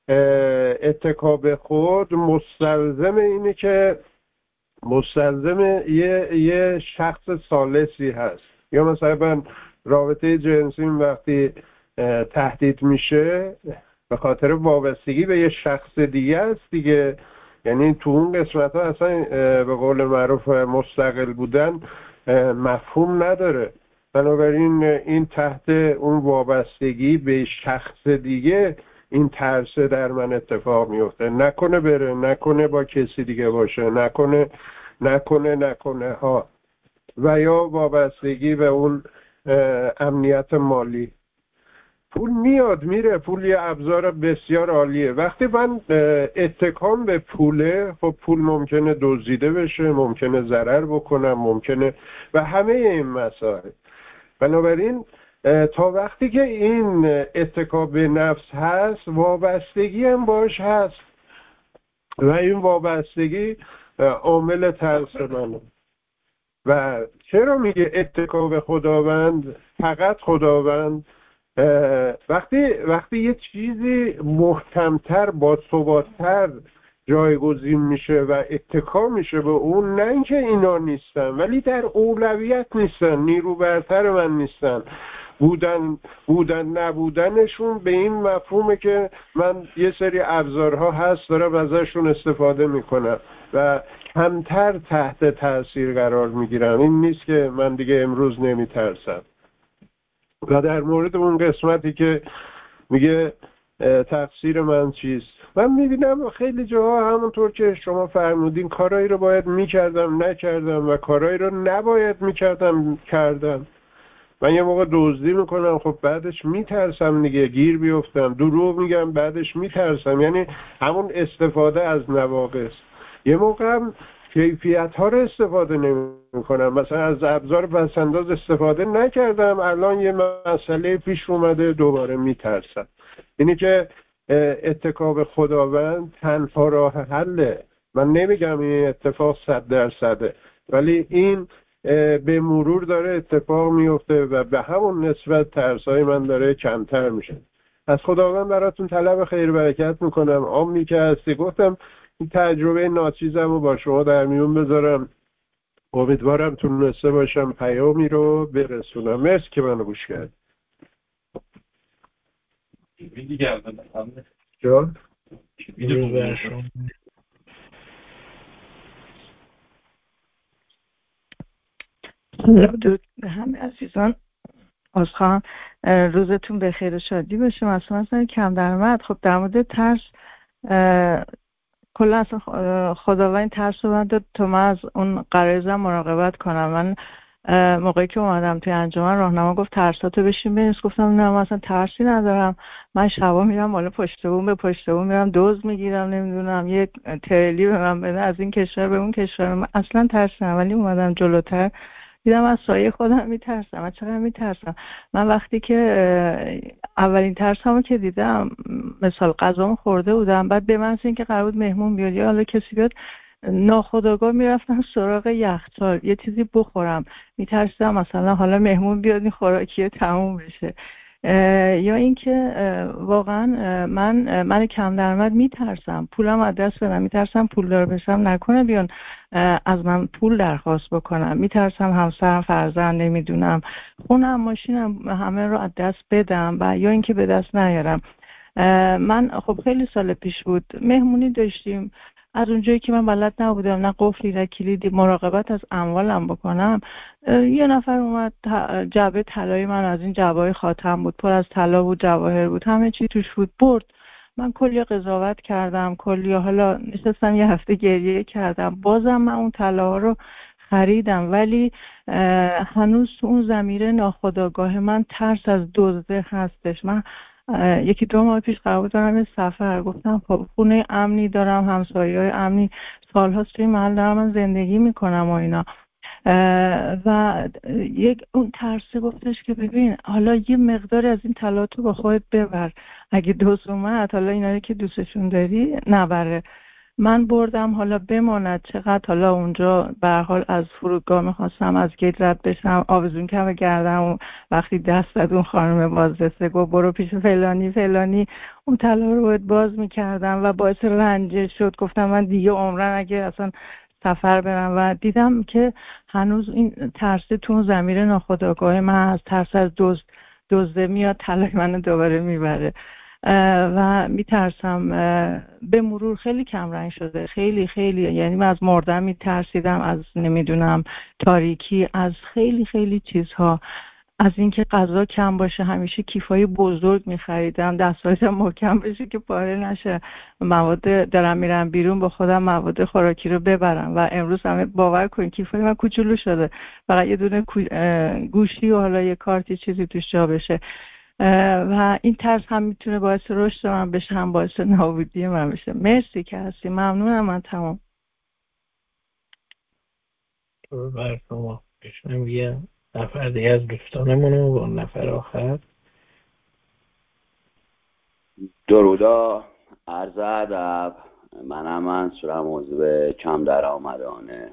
اتکا به خود مستلزم اینه که مستلزم یه, یه شخص ثالثی هست. یا مثلا رابطه جنسی وقتی تهدید میشه به خاطر وابستگی به یه شخص دیگه است دیگه. یعنی تو اون قسمت ها اصلا به قول معروف مستقل بودن مفهوم نداره. بنابراین این تحت اون وابستگی به شخص دیگه این ترس در من اتفاق میفته، نکنه بره، نکنه با کسی دیگه باشه، نکنه نکنه نکنه ها. و یا وابستگی به اون امنیت مالی. پول میاد میره، پول یه ابزار بسیار عالیه. وقتی من اتکام به پوله، خب پول ممکنه دزدیده بشه، ممکنه ضرر بکنم، ممکنه و همه این مسائل. بنابراین تا وقتی که این اتکا به نفس هست، وابستگی هم باش هست و این وابستگی عامل ترس منه. و چرا میگه اتکا به خداوند، فقط خداوند؟ وقتی وقتی یه چیزی محکمتر، با ثبات‌تر جایگزین میشه و اتکا میشه به اون، نه اینکه اینا نیستن ولی در اولویت نیستن، نیرو برتر من نیستن، بودن بودن نبودنشون به این مفهومه که من یه سری ابزارها هست دارم ازشون استفاده میکنم و کمتر تحت تاثیر قرار میگیرم. این نیست که من دیگه امروز نمیترسم. و در مورد اون قسمتی که میگه تقصیر من چیست، من میبینم خیلی جاها همونطور که شما فرمودین کارایی رو باید میکردم نکردم و کارایی رو نباید میکردم کردم. من یه موقع دزدی میکنم، خب بعدش میترسم دیگه، گیر بیفتم. دروغ میگم، بعدش میترسم. یعنی همون استفاده از نواقص. یه موقع هم کیفیت ها رو استفاده نمی کنم، مثلا از ابزار پسنداز استفاده نکردم، الان یه مسئله پیش اومده دوباره میترسم. اینی که اتکا به خداوند تنها راه حله. من نمیگم این اتفاق صد درصده، ولی این به مرور داره اتفاق میفته و به همون نسبت ترسای من داره کمتر میشه. از خداوند براتون طلب خیر برکت میکنم. آمی که هستی، گفتم این تجربه ناچیزم رو با شما در میون بذارم، امیدوارم تونسته باشم پیامی رو برسونم. مرسی که منو گوش کرد. جان؟ درود به همه عزیزان. عذرخواهم، روزتون به خیر و شادی باشه. مثلا مثلا کم درآمد، خب در مورد ترس کلا اصلا خداوند ترس رو من داد تا من از اون غریزم مراقبت کنم. من موقعی که اومدم توی انجمن راهنما گفت ترساتو بشین بنویس، گفتم نه من اصلا ترسی ندارم. من شبا میرم بالا پشت بوم به پشت بوم میرم دوز میگیرم، نمیدونم یک تریلی به من بده از این کشور به اون کشور. من اصلا ترسی ندارم. ولی اومدم جلوتر دیدم از سایه خودم میترسم. من چقدر میترسم. من وقتی که اولین ترسمو که دیدم، مثال غذامو خورده بودم، بعد به من این که قرار بود مهمون بیاد یا حالا کسی بیاد، ناخودآگاه میرفتم سراغ یخچال یه چیزی بخورم. میترسیدم مثلا حالا مهمون بیاد این خوراکیه تموم بشه. یا اینکه واقعا من من کم درآمد میترسم پولم از دست بدم، میترسم پولدار بشم نکنه بیان از من پول درخواست بکنم، میترسم همسرم فرزند نمیدونم خونم ماشینم همه رو از دست بدم و یا اینکه به دست نیارم. من خب خیلی سال پیش بود مهمونی داشتیم، از اونجایی که من بلد نبودم نه قفلی نه کلیدی مراقبت از اموالم بکنم، یه نفر اومد جعبه طلای من از این جعبه‌های خاتم بود پر از طلا بود جواهر بود همه چی توش بود برد. من کلی قضاوت کردم کلی حالا نشستم یه هفته گریه کردم بازم من اون طلاها رو خریدم ولی هنوز تو اون ضمیر ناخودآگاه من ترس از دزده هستش. من یکی دو ماه پیش قرار دارم یه سفر گفتم خب خونه امنی دارم همسایه‌های امنی سال‌هاست توی محل دارم من زندگی میکنم و اینا و یک اون ترسه گفتش که ببین حالا یه مقدار از این طلا تو با خودت ببر اگه دوست اومد حالا اینایی که دوستشون داری نبره. من بردم حالا بماند چقدر حالا اونجا به هر حال از فرودگاه میخواستم از گیت رد بشم آویزون کم گردم و وقتی دست داد اون خانم بازرسه گفت برو پیش فلانی فلانی اون طلا رو باید باز میکردم و باعث رنجش شد. گفتم من دیگه عمرن اگه اصلا سفر برم و دیدم که هنوز این ترس تو اون ضمیر ناخودآگاه من از ترس از دزد دزده میاد طلای منو دوباره میبره و میترسم. به مرور خیلی کم رنگ شده خیلی خیلی یعنی من از مردن میترسیدم از نمیدونم تاریکی از خیلی خیلی چیزها از اینکه غذا کم باشه همیشه کیفای بزرگ میخریدم دستایشم محکم بشه که پاره نشه مواد دارم میرم بیرون با خودم مواد خوراکی رو ببرم و امروز همه باور کنین کیفای من کوچولو شده فقط یه دونه گوشی و حالا یه کارتی چیزی توش جا بشه و این ترس هم میتونه باعث رشد من بشه هم باعث نابودی من بشه. مرسی که هستی ممنونم. من تمام تو بر شما بشنم یه نفر دیگه از دوستانمونو با نفر آخر. درودا عرض ادب منم منصورم موضوع کم درآمدانه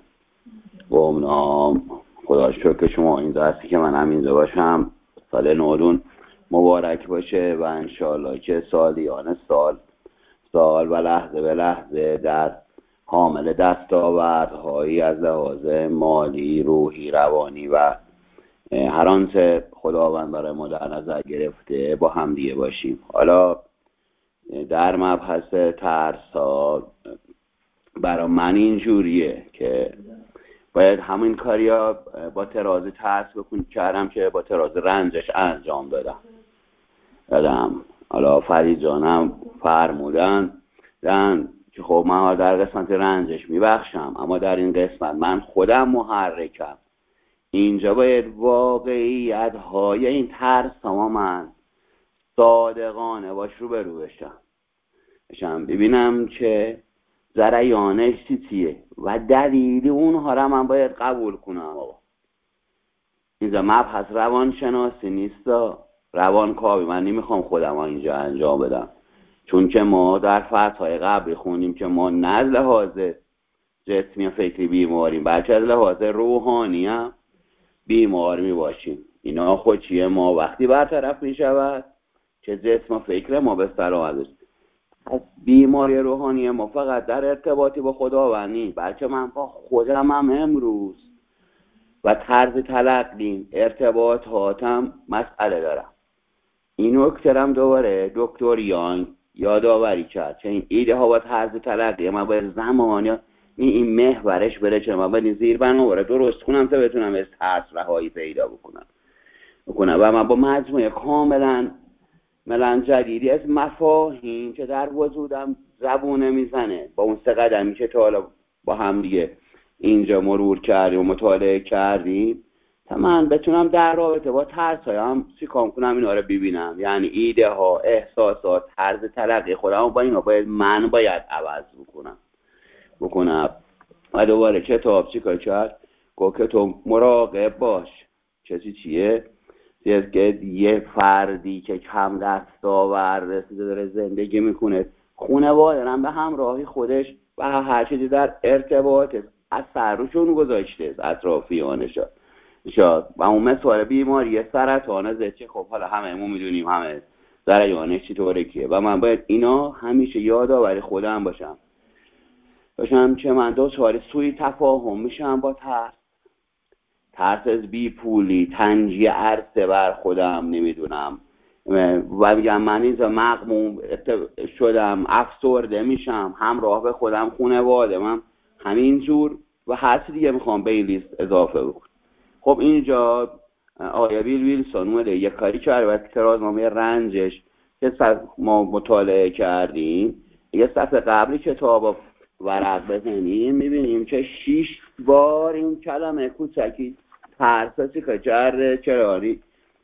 گمنام خدا شکر که شما این دستی که منم اینجا باشم سال نورون مبارک باشه و انشالله که سالیان سال سال و لحظه به لحظه در حامل دستاوردهایی از لحاظ مالی روحی روانی و هر آنچه خداوند برای ما در نظر گرفته با هم دیگه باشیم. حالا در مبحث ترس ها برای من اینجوریه که باید همین کاریا با تراز ترس بکن کردم که با تراز رنجش انجام دادم دادم حالا فرید جانم فرمودن دن که خب من در قسمت رنجش میبخشم اما در این قسمت من خودم محرکم. اینجا باید واقعیت های این ترس ها من صادقانه باش رو برو بشم بشم ببینم که جریانش چیه و دلیلی اونها را من باید قبول کنم. آقا اینجا مبحث روانشناسی نیست روانکاوی من نمیخوام خودم اینجا انجام بدم چون که ما در فتحای قبلی خوندیم که ما نه از لحاظ جسمی و فکری بیماریم بلکه از لحاظ روحانی هم بیمار می باشیم. اینا خود چیه ما وقتی برطرف می شود که جسم و فکر ما به سلامت است. از بیماری روحانی ما فقط در ارتباطی با خداوندی بلکه من با خودم هم امروز و طرز تلقیم ارتباطاتم مسئله دارم. این نکترم دوباره دکتر یانگ یادآوری کرد که این ایده ها و طرز تلقی من باید زمانی این محورش بره چه من باید زیر بناباره درست کنم تا بتونم از ترس رهایی پیدا بکنم بکنم و من با مجموعه کاملا ملن جدیدی از مفاهیم که در وجودم زبونه میزنه با اون سه قدمی که تا حالا با هم دیگه اینجا مرور کردیم و مطالعه کردیم تا من بتونم در رابطه با ترس هایم چیکار کنم اینا رو ببینم. یعنی ایده ها احساسات طرز تلقی خودم با اینا باید من باید عوض بکنم بکنم و دوباره کتاب چیکار کرد گفت که تو مراقب باش کسی چیه که یه فردی که کم دستاورد رسیده داره زندگی میکنه خانواده هم به همراهی خودش و هر چیزی در ارتباط اثر روشون گذاشته از اطرافیانش شاید و اون مثال بیماری سرطان زچه خب حالا همه ما میدونیم همه جریانش چطوره کیه و من باید اینا همیشه یادآور خودم باشم باشم که من دو چهار سوی تفاهم میشم با ترس ترس از بی پولی تنجی عرصه بر خودم نمیدونم و میگم من اینجا مغموم شدم افسرده میشم همراه به خودم خانواده من همینجور و هر چی دیگه میخوام به این لیست اضافه بکنم. خب اینجا آقای ویل ویلسون اومده یک کاری کرده و ترازنامه رنجش که ما مطالعه کردیم یه صفحه قبلی کتاب ورق بزنیم میبینیم که شیش بار این کلمه کوچکی ترساسی که جره چراری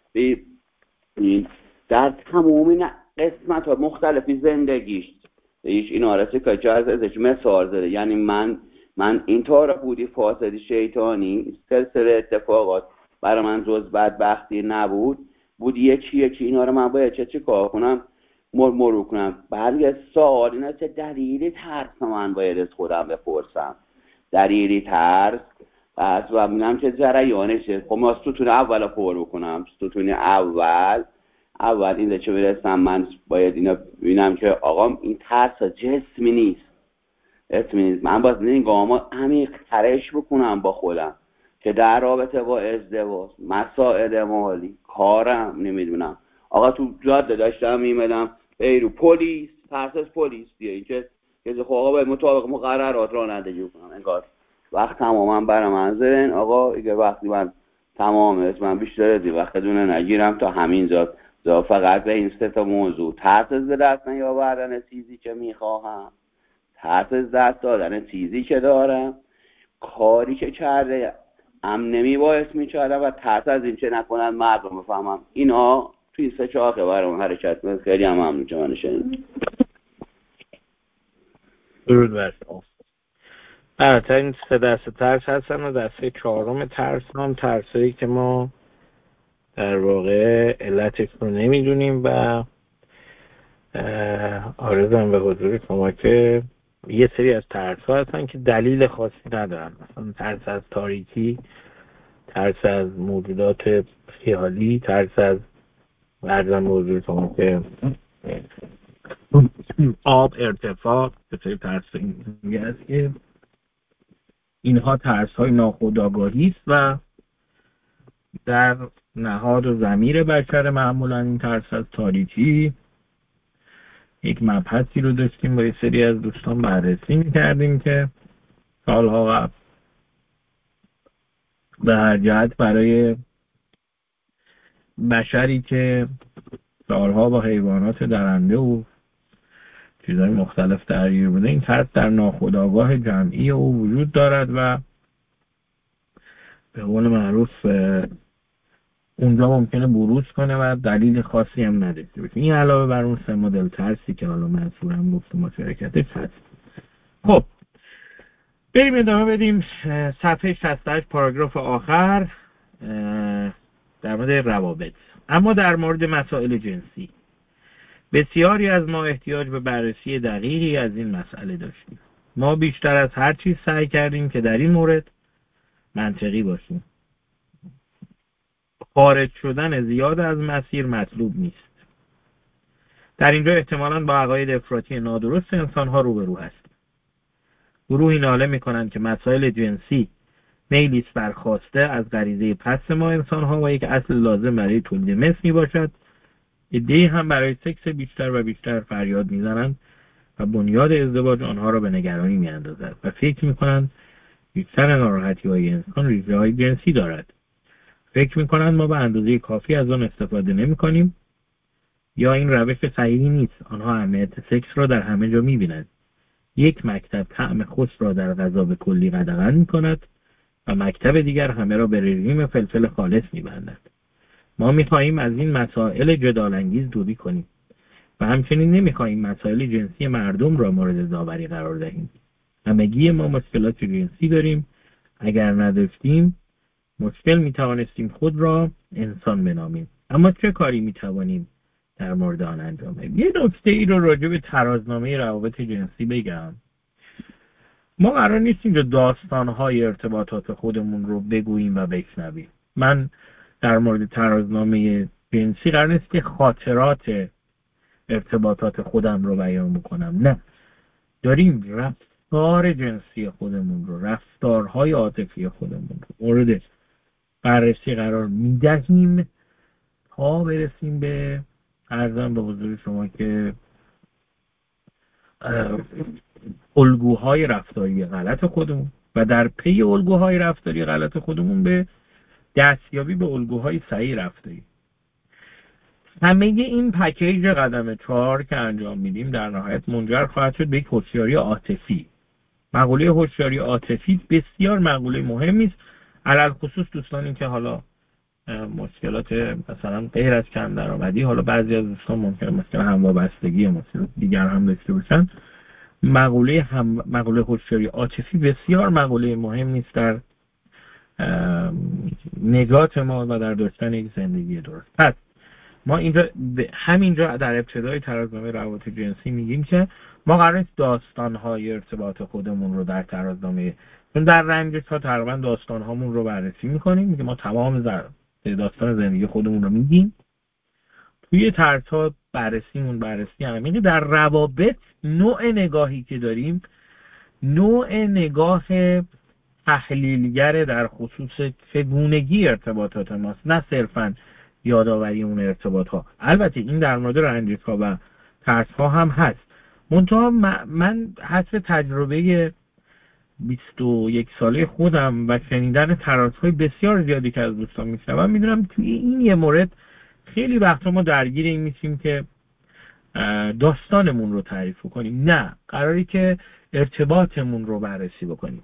در تمام این قسمت ها مختلفی زندگیش ایش این آرسی که جرز ازش مثال زده یعنی من من اینطور بودی فاسدی شیطانی سلسله اتفاقات برای من جز بدبختی نبود بود یکی یکی اینا رو من باید چه چه کار کنم مر مرو کنم بعد یه سوال اینا چه دلیلی ترس من باید از خودم بپرسم دلیلی ترس پس و ببینم چه جریانشه خب ما ستون اول پر بکنم ستون اول اول این چه برسم من باید اینا ببینم که آقا این ترس جسمی نیست اسمی نیست من باید این گاما عمیق ترش بکنم با خودم که در رابطه با ازدواج مسائل مالی کارم نمیدونم آقا تو جاده داشتم میمدم بیرو پلیس ترس از پلیس دیگه این که که خب آقا باید مطابق مقررات رانندگی کنم انگار وقت تماما برای من زرن آقا اگر وقتی من تمام است من بیشتر از این وقت دونه نگیرم تا همین جا جا فقط به این سه تا موضوع ترس از دست نیاوردن چیزی که میخواهم ترس از دست دادن چیزی که دارم کاری که کرده ام نمیبایست میکردم و ترس از این چه نکنن مردم بفهمم اینا توی سه چاقه برام حرکت میکنه خیلی هم ممنون که من شنید درود بر شما. البته این سه دسته ترس هستن و دسته چهارم ترس هم ترسایی که ما در واقع علتش رو نمیدونیم و آرزوام به حضور شما که یه سری از ترس ها هستن که دلیل خاصی ندارن مثلا ترس از تاریکی ترس از موجودات خیالی ترس از ارزم به حضور شما که آب ارتفاع به سری ترس این است که اینها ترس های ناخودآگاهی است و در نهاد و ضمیر بشر معمولا این ترس از تاریکی یک مبحثی رو داشتیم با یه سری از دوستان بررسی می‌کردیم که سالها قبل به هر جهت برای بشری که سالها با حیوانات درنده و چیزهای مختلف درگیر بوده این ترس در ناخودآگاه جمعی او وجود دارد و به قول معروف اونجا ممکنه بروز کنه و دلیل خاصی هم نداشته باشه. این علاوه بر اون سه مدل ترسی که حالا منصورم گفت مشارکتش هست. خب بریم ادامه بدیم. صفحه شصت و هشت پاراگراف آخر در مورد روابط، اما در مورد مسائل جنسی بسیاری از ما احتیاج به بررسی دقیقی از این مسئله داشتیم. ما بیشتر از هر چیز سعی کردیم که در این مورد منطقی باشیم. خارج شدن زیاد از مسیر مطلوب نیست. در اینجا احتمالاً با عقاید افراطی نادرست انسان‌ها روبرو هست. گروهی ناله می‌کنند که مسائل جنسی میلی است برخواسته از غریزه پست ما انسان‌ها و یک اصل لازم برای تولید مثل میباشد. عده‌ای هم برای سکس بیشتر و بیشتر فریاد میزنند و بنیاد ازدواج آنها را به نگرانی میاندازد و فکر میکنند بیشتر ناراحتی‌های انسان ریزه‌های جنسی دارد. فکر میکنند ما به اندازه کافی از آن استفاده نمی‌کنیم یا این روش صحیحی نیست. آنها اهمیت سکس را در همه جا می‌بینند. یک مکتب طعم خس را در غذا به کلی قدغن می‌کند و مکتب دیگر همه را به رژیم فلفل خالص می‌بندد. ما می‌خواهیم از این مسائل جدال‌انگیز دوری کنیم و همچنین نمی‌خواهیم مسائل جنسی مردم را مورد داوری قرار دهیم. همگی ما مشکلات جنسی داریم. اگر نداشتیم مشکل می‌توانستیم خود را انسان بنامیم. اما چه کاری می‌توانیم در مورد آن انجام بدیم؟ یه نکته ای رو راجع به ترازنامه روابط جنسی بگم. ما قرار نیست اینجا داستان‌های ارتباطات خودمون رو بگوییم و بشنویم. من در مورد ترازنامه جنسی قرار نیست که خاطرات ارتباطات خودم رو بیان بکنم، نه، داریم رفتار جنسی خودمون رو، رفتارهای عاطفی خودمون رو مورد بررسی قرار میدهیم تا برسیم به عرضم به حضور شما که الگوهای رفتاری غلط خودمون و در پی الگوهای رفتاری غلط خودمون به دستیابی به الگوهای صحیح رفتاری. همه این پکیج قدم چهار که انجام میدیم در نهایت منجر خواهد شد به یک هوشیاری عاطفی. مقوله هوشیاری عاطفی بسیار مقوله مهمی است، علل خصوص دوستانی که حالا مشکلات مثلا غیر از کم درآمدی، حالا بعضی از دوستان ممکنه مشکل هموابستگی یا مشکلات دیگر هم داشته باشن. مقوله هم مقوله هوشیاری عاطفی بسیار مقوله مهمی است در نجات ما و در داشتن یک زندگی درست. پس ما اینجا همینجا در ابتدای ترازنامه روابط جنسی میگیم که ما قرار نیست داستان‌های ارتباط خودمون رو در ترازنامه، چون در رنجش ها تقریبا داستان‌هامون رو بررسی می‌کنیم، میگه ما تمام داستان زندگی خودمون رو میگیم. توی ترتا بررسیمون بررسی عمیقی در روابط، نوع نگاهی که داریم نوع نگاه تحلیلگر در خصوص چگونگی ارتباطات ماست، نه صرفاً یادآوری اون ارتباط ها. البته این در مورد رنجش ها و ترس ها هم هست. منتها من حسب تجربه بیست و یک ساله خودم و شنیدن تراس های بسیار زیادی که از دوستان میشنوم میدونم توی این یه مورد خیلی وقتا ما درگیر این میشیم که داستانمون رو تعریف کنیم، نه، قراری که ارتباطمون رو بررسی بکنیم.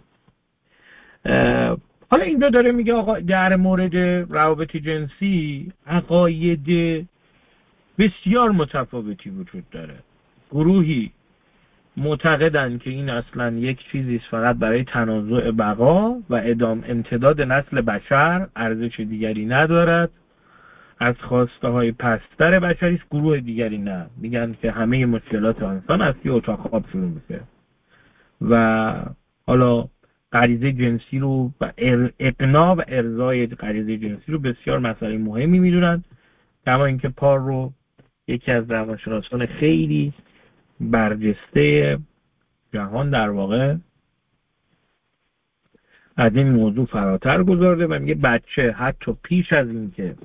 حالا اینجا داره میگه آقا در مورد روابط جنسی عقاید بسیار متفاوتی وجود داره. گروهی معتقدن که این اصلا یک چیزی است فقط برای تنازع بقا و ادام امتداد نسل بشر، ارزش دیگری ندارد، از خواسته های پستر بشری است. گروه دیگری نه، میگن که همه مشکلات انسان از توی اتاق خواب شروع میشه و حالا غریزه جنسی رو و اقناع و ارضای غریزه جنسی رو بسیار مسئله مهمی میدونن. کما اینکه پار رو یکی از روانشناسان خیلی برجسته جهان در واقع از این موضوع فراتر گذارده و میگه بچه حتی پیش از این که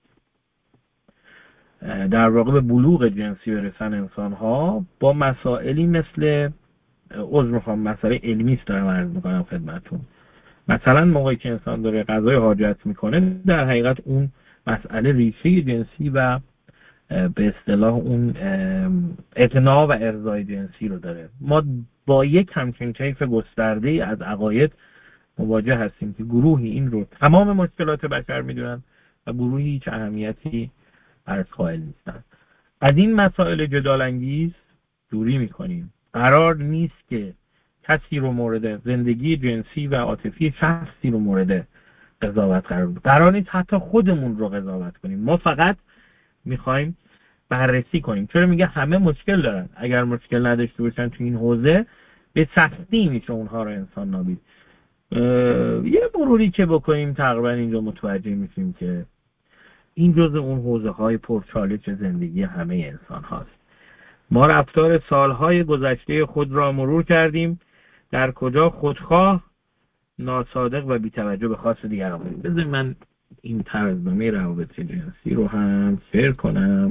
در واقع به بلوغ جنسی برسن انسان ها با مسائلی مثل عذر میخوام مسئله علمی است دارم عرض میکنم خدمتتون، مثلا موقعی که انسان داره غذای حاجت میکنه در حقیقت اون مسئله ریشه جنسی و به اصطلاح اون اقناع و ارضای جنسی رو داره. ما با یک همچین طیف گسترده از عقاید مواجه هستیم که گروهی این رو تمام مشکلات بشر میدونن و گروهی هیچ اهمیتی برش قائل نیستن. از این مسائل جدال انگیز دوری میکنیم. قرار نیست که کسی رو مورد زندگی جنسی و عاطفی شخصی رو مورد قضاوت قرار بدیم. قرار نیست حتی خودمون رو قضاوت کنیم. ما فقط میخوایم بررسی کنیم. چرا میگه همه مشکل دارن؟ اگر مشکل نداشته باشن تو این حوزه به سختی میشه اونها رو انسان نابید. یه مروری که بکنیم تقریبا اینجا متوجه میشیم که این جزء اون حوزه های پرچالش زندگی همه انسان هاست. ما رفتار سالهای گذشته خود را مرور کردیم، در کجا خودخواه، ناصادق و بی‌توجه به خواست دیگران بودیم. بذار من این ترازنامه روابط جنسی رو هم شیر کنم.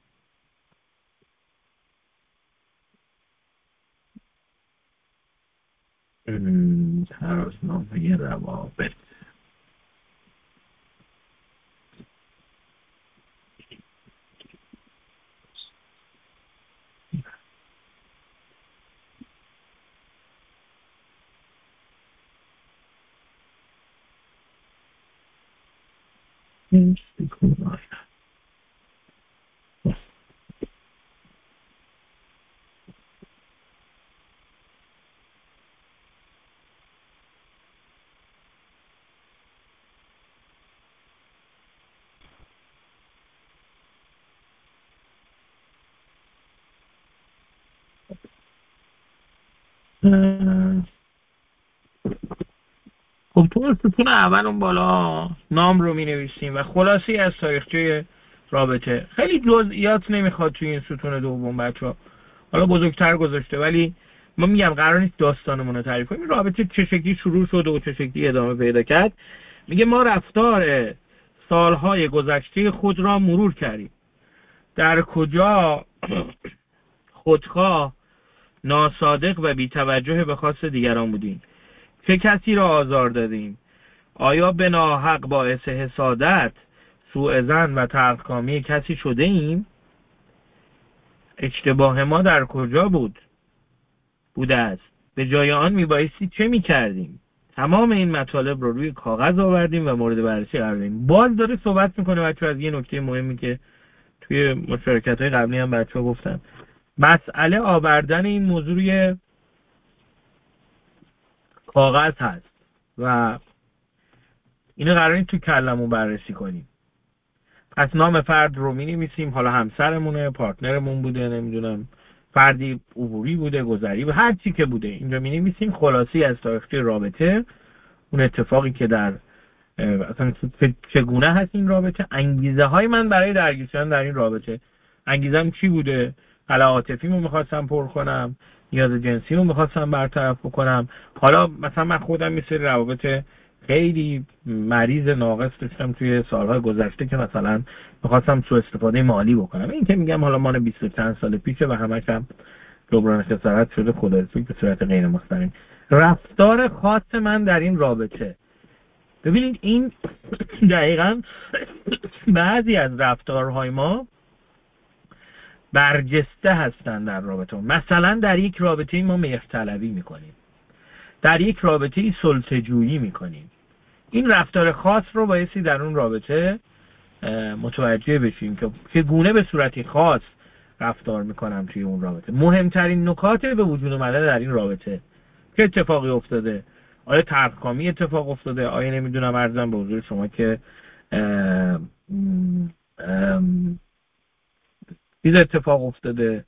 ترازنامه روابط خب تو اون ستون اول اون بالا نام رو می نویسیم و خلاصی از تاریخچه رابطه. خیلی جزئیات نمیخواد توی این ستون دوم بچه‌ها، حالا بزرگتر گذاشته، ولی ما میگم قرار نیست داستانمون رو تعریف کنیم. رابطه چه شکلی شروع شد و چه شکلی ادامه پیدا کرد. میگه ما رفتار سالهای گذشته خود را مرور کردیم، در کجا خودخواه، ناصادق و بی‌توجه به خواست دیگران بودیم، چه کسی را آزار دادیم، آیا به ناحق باعث حسادت، سوء ظن و تلخکامی کسی شده ایم؟ اشتباه ما در کجا بود بوده است؟ به جای آن میبایستی چه میکردیم؟ تمام این مطالب رو روی کاغذ آوردیم و مورد بررسی قرار دادیم. باز داره صحبت میکنه بچه از یه نکته مهمی که توی مشارکت‌های قبلی هم بچه‌ها گفتن، مسئله آوردن این موضوع روی کاغذ هست و اینو قراره تو کلمون بررسی کنیم. پس نام فرد رو می‌نویسیم، حالا همسرمونه، پارتنرمون بوده، نمیدونم فردی عبوری بوده، گذری و هر چی که بوده اینجا می‌نویسیم. خلاصی از تاریخچه رابطه، اون اتفاقی که در اصلا چگونه هست این رابطه، انگیزه های من برای درگیر شدن در این رابطه. انگیزم چی بوده؟ حالا عاطفیمو می‌خواستم پر کنم، نیاز جنسیمو می‌خواستم برطرف بکنم. حالا مثلا من خودم یه سری روابط خیلی مریض ناقص داشتم توی سالهای گذشته که مثلا می‌خواستم سوء استفاده مالی بکنم. این که میگم حالا مال بیست و چند سال پیشه و همش هم جبران خسارت شده خداحافظی به صورت غیر مستقیم. رفتار خاص من در این رابطه، ببینید این دقیقاً بعضی از رفتارهای ما برجسته هستند در رابطه. مثلا در یک رابطه ما مهرطلبی میکنیم، در یک رابطه سلطه‌جویی میکنیم. این رفتار خاص رو بایستی در اون رابطه متوجه بشیم که چگونه به صورتی خاص رفتار میکنم توی اون رابطه. مهمترین نکات به وجود اومده در این رابطه، چه اتفاقی افتاده؟ آیا تلخکامی اتفاق افتاده؟ آیا نمیدونم عرضم به حضور شما که چیز اتفاق افتاده،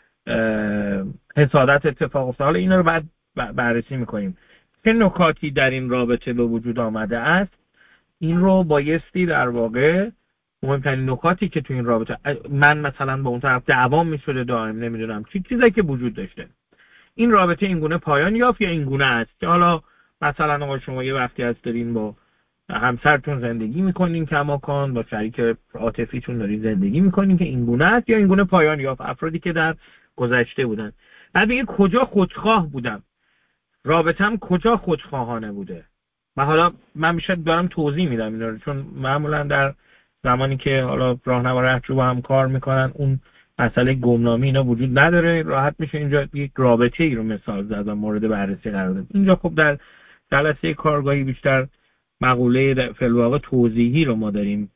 حسادت اتفاق افتاده؟ حالا اینا رو بعد بررسی میکنیم. چه نکاتی در این رابطه به وجود آمده است؟ این رو بایستی در واقع مهمترین نکاتی که تو این رابطه، من مثلا با اون طرف دعوام میشده دائم، نمیدونم چی چیزایی که وجود داشته، این رابطه اینگونه پایان یافت یا اینگونه است که حالا مثلا آقا شما یه وقتی هست دارین با همسرتون زندگی میکنین کماکان، با شریک عاطفیتون دارین زندگی میکنین که اینگونه است یا اینگونه پایان یافت. افرادی که در گذشته بودن. بعد دیگه کجا خودخواه بودم، رابطم کجا خودخواهانه بوده. و حالا من میشه دارم توضیح میدم اینا رو، چون معمولا در زمانی که حالا راهنما رهرو با هم کار میکنن اون مسئله گمنامی اینا وجود نداره، راحت میشه اینجا یک رابطه ای رو مثال زدم مورد بررسی قرار داد. اینجا خب در جلسه کارگاهی بیشتر مقوله فی‌الواقع توضیحی رو ما داریم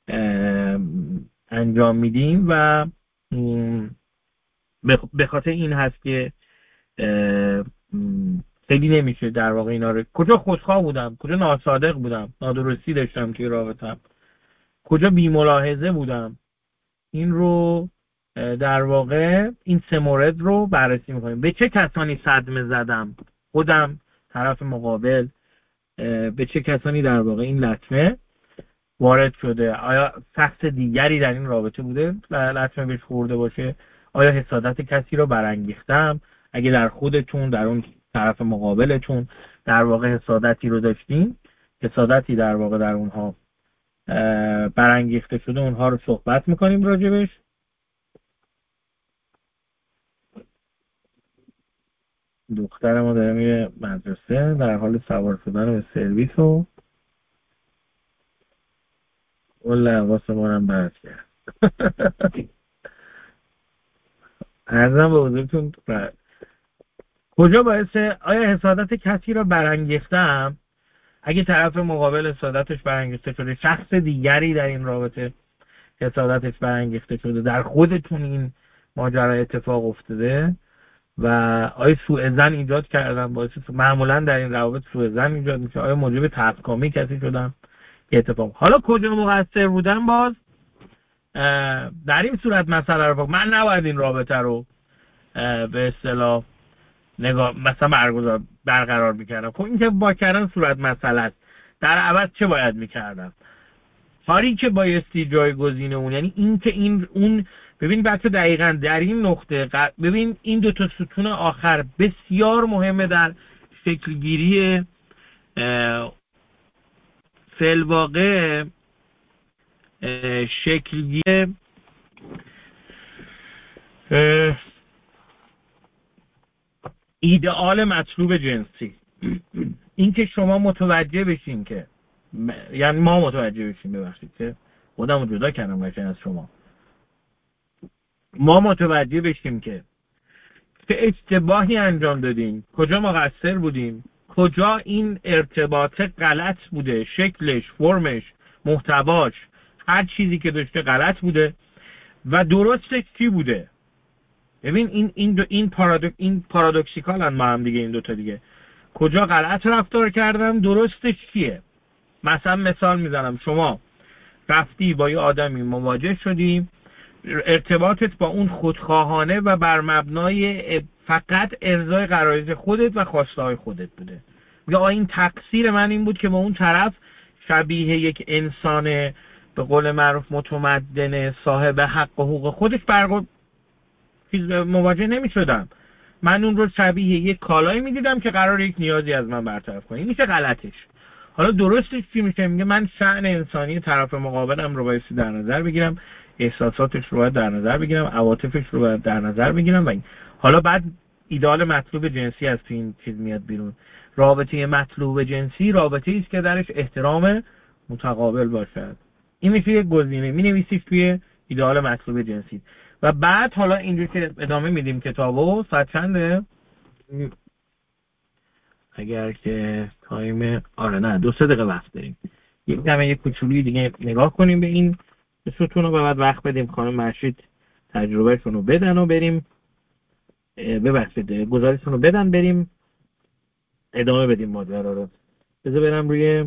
انجام میدیم و به خاطر این هست که خیلی نمیشه در واقع اینا رو، کجا خودخواه بودم، کجا ناصادق بودم، نادرستی داشتم توی رابطم، کجا بی‌ملاحظه بودم، این رو در واقع این سه مورد رو بررسی میکنیم. به چه کسانی صدمه زدم، خودم، طرف مقابل، به چه کسانی در واقع این لطمه وارد شده، آیا شخص دیگری در این رابطه بوده و لطمه بهش خورده باشه، آیا حسادت کسی رو برانگیختم، اگه در خودتون در اون طرف مقابلتون در واقع حسادتی رو داشتین، حسادتی در واقع در اونها برانگیخته شده، اونها رو صحبت میکنیم راجبش. دختر ما داره میره مدرسه در حال سوار شدن به سرویس و اون لحواس ما هم برد کرد. عرضم به حضورتون کجا باعث، آیا حسادت کسی را برانگیختم، اگه طرف مقابل حسادتش برانگیخته شده، شخص دیگری در این رابطه حسادتش برانگیخته شده، در خودتون این ماجرا اتفاق افتاده و آیا سوء ظن ایجاد کردم، باعث معمولا در این روابط سوء ظن ایجاد میشه، آیا موجب تلخکامی کسی شدم اتفاق. حالا کجا مقصر بودم، باز در این صورت مسئله رو من نباید این رابطه رو به اصطلاح نگاه مثلا برگزار برقرار میکردم. خب این که با کردن صورت مسئله است، در عوض چه باید میکردم؟ کاری که بایستی جایگزین اون، یعنی این که این اون ببین بچه دقیقاً در این نقطه ببین این دو تا ستون آخر بسیار مهمه در شکلگیری فی‌الواقع شکلگیری ایدئال مطلوب جنسی. این که شما متوجه بشین که یعنی ما متوجه بشیم، ببخشید که خودمو جدا کردم بچه از شما، ما متوجه بشیم که چه اشتباهی انجام دادیم، کجا مقصر بودیم، کجا این ارتباط غلط بوده، شکلش، فرمش، محتواش، هر چیزی که داشته غلط بوده و درستش چی بوده. ببین این این دو این پارادوک این پارادوکسیکالن ما هم دیگه، این دو تا دیگه کجا غلط رفتار کردم، درستش چیه. مثلا مثال میزنم، شما رفتی با یه آدمی مواجه شدی، ارتباطت با اون خودخواهانه و بر مبنای فقط ارضای غرایز خودت و خواسته های خودت بوده. میگه آ این تقصیر من این بود که با اون طرف شبیه یک انسان به قول معروف متمدن صاحب حق و حقوق خودش برگو چیز مواجه نمی شدم، من اون رو شبیه یک کالایی می دیدم که قرار یک نیازی از من برطرف کنه. این میشه غلطش. حالا درستش چی میشه؟ میگه من شأن انسانی طرف مقابلم رو بایستی در نظر بگیرم، احساساتش رو باید در نظر بگیرم، عواطفش رو باید در نظر بگیرم. و این حالا بعد ایدئال مطلوب جنسی از تو این چیز میاد بیرون. رابطه مطلوب جنسی رابطه‌ای است که درش احترام متقابل باشد. این میشه یک گزینه، مینویسیش توی ایدئال مطلوب جنسی. و بعد حالا اینجوری که ادامه میدیم کتابو، ساعت چنده؟ اگر که تایم آره نه دو سه دقیقه وقت داریم، یک دمه یک کوچولی دیگه نگاه کنیم به این ستون رو، بعد وقت بدیم خانم مرشید تجربهشون رو بدن و بریم ببخشید گزارششون رو بدن بریم ادامه بدیم ماجرا رو. بذار برم روی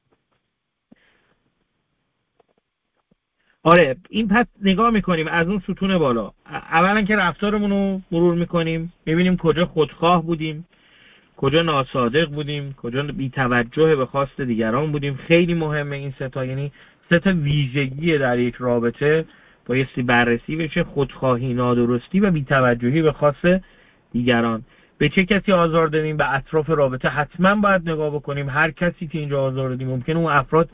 آره این پس نگاه میکنیم از اون ستون بالا. اولا که رفتارمون رو مرور میکنیم، میبینیم کجا خودخواه بودیم، کجا ناصادق بودیم، کجا بی‌توجه به خواست دیگران بودیم. خیلی مهمه این سه تا، یعنی سه تا ویژگی در یک رابطه بایستی بررسی بشه: خودخواهی، نادرستی و بی‌توجهی به خواست دیگران. به چه کسی آزار دادیم؟ به اطراف رابطه حتما باید نگاه بکنیم. هر کسی که اینجا آزار دادیم ممکنه اون افراد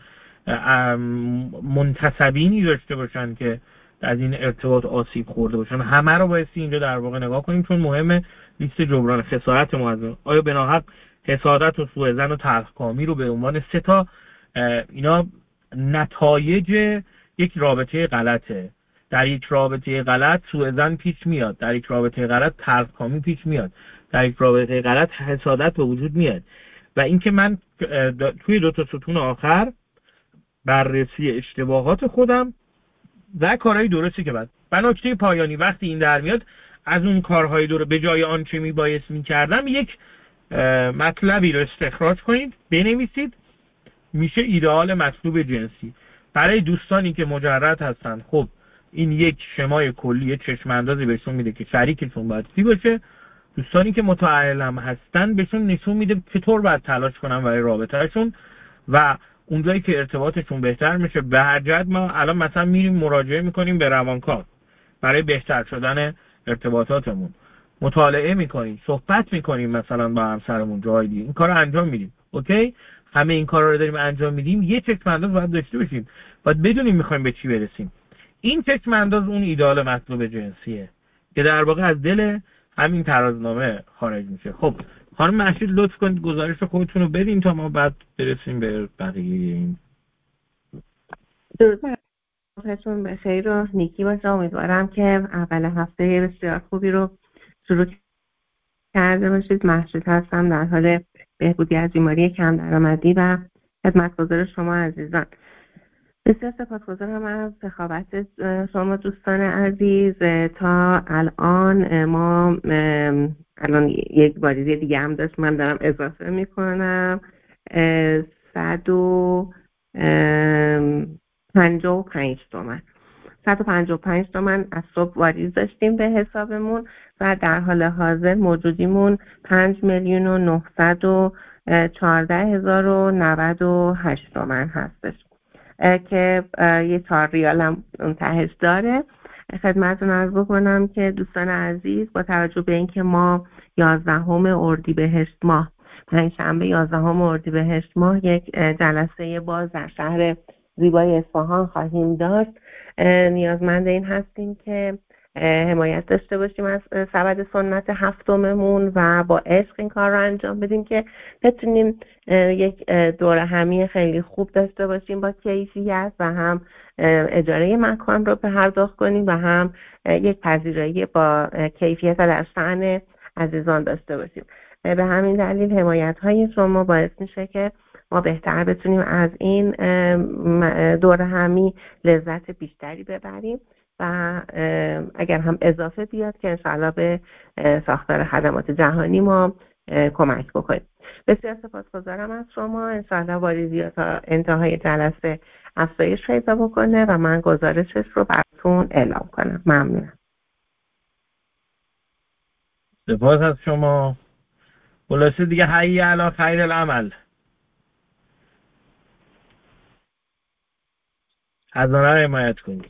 منتسبینی داشته باشن که از این ارتباط آسیب خورده باشن. همه رو بایستی اینجا در واقع نگاه کنیم، چون مهمه لیست جبران خسارت موظف. آیا بناحق حسادت و سوء ظن و تلخکامی رو به عنوان سه تا اینا نتایج یک رابطه غلطه. در یک رابطه غلط سوء ظن پیش میاد، در یک رابطه غلط تلخکامی پیش میاد، در یک رابطه غلط حسادت به وجود میاد. و اینکه من توی دو تا ستون آخر بررسی اشتباهات خودم و کارهای درستی که بعد و نکته پایانی وقتی این در میاد، از اون کارهای درست به جای آنچه میبایست میکردم یک مطلبی رو استخراج کنید، بنویسید. میشه ایدئال مطلوب جنسی. برای دوستانی که مجرد هستن خب این یک شمای کلی، چشم اندازی بهشون میده که شریکشون باید چی باشه. دوستانی که متعلم هستن بهشون نشون میده چطور باید تلاش کنن برای رابطهشون و اونجایی که ارتباطشون بهتر میشه. به هر جهت ما الان مثلا میریم مراجعه میکنیم به روانکاو برای بهتر شدن ارتباطاتمون، مطالعه میکنیم، صحبت میکنیم مثلا با همسرمون جای دیگه، این کارو انجام میدیم. اوکی، همه این کارا رو داریم انجام میدیم. یه چشم انداز باید داشته باشیم، باید بدونیم میخوایم به چی برسیم. این چشم انداز اون ایدئال مطلوب جنسیه که در واقع از دل همین ترازنامه خارج میشه. خب خانم مرشید لطف کنید گزارش خودتون رو بدین تا ما بعد برسیم به بقیه این. درود بر به خیر و نیکی باشه. امیدوارم که اول هفته بسیار خوبی رو شروع کرده باشید. مرشید هستم در حال بهبودی از بیماری کم درآمدی و خدمتگزار شما عزیزان. بسیار سپاسگزارم از سخاوت شما دوستان عزیز. تا الان ما الان یک بازی دیگه هم داشت، من دارم اضافه میکنم صد و پنجاه و پنج تومن صد و پنجاه و پنج تومن از صبح واریز داشتیم به حسابمون و در حال حاضر موجودیمون پنج میلیون و نهصد و چهارده هزار و نود و هشت تومن هستش که یه چهار ریال هم اون تهش داره. خدمتتون عرض بکنم که دوستان عزیز با توجه به اینکه ما یازدهم اردیبهشت ماه پنجشنبه یازدهم اردیبهشت ماه یک جلسه باز در شهر زیبای اصفهان خواهیم داشت، نیازمند این هستیم که حمایت داشته باشیم از سبد سنت هفتممون و با عشق این کار رو انجام بدیم که بتونیم یک دوره همی خیلی خوب داشته باشیم با کیفیت و هم اجاره مکان رو پرداخت کنیم و هم یک پذیرایی با کیفیت در شأن عزیزان داشته باشیم. به همین دلیل حمایت های شما باعث میشه که ما بهتر بتونیم از این دوره همی لذت بیشتری ببریم و اگر هم اضافه بیاد که انشاءالله به ساختار خدمات جهانی ما کمک بکنیم. بسیار سپاسگزارم از شما. انشاءالله واریزی تا انتهای جلسه افزایش پیدا بکنه و من گزارشش رو براتون اعلام کنم. ممنونم. سپاس از شما. خلاصه دیگه حی علی خیر العمل. خزانه رو حمایت کنید.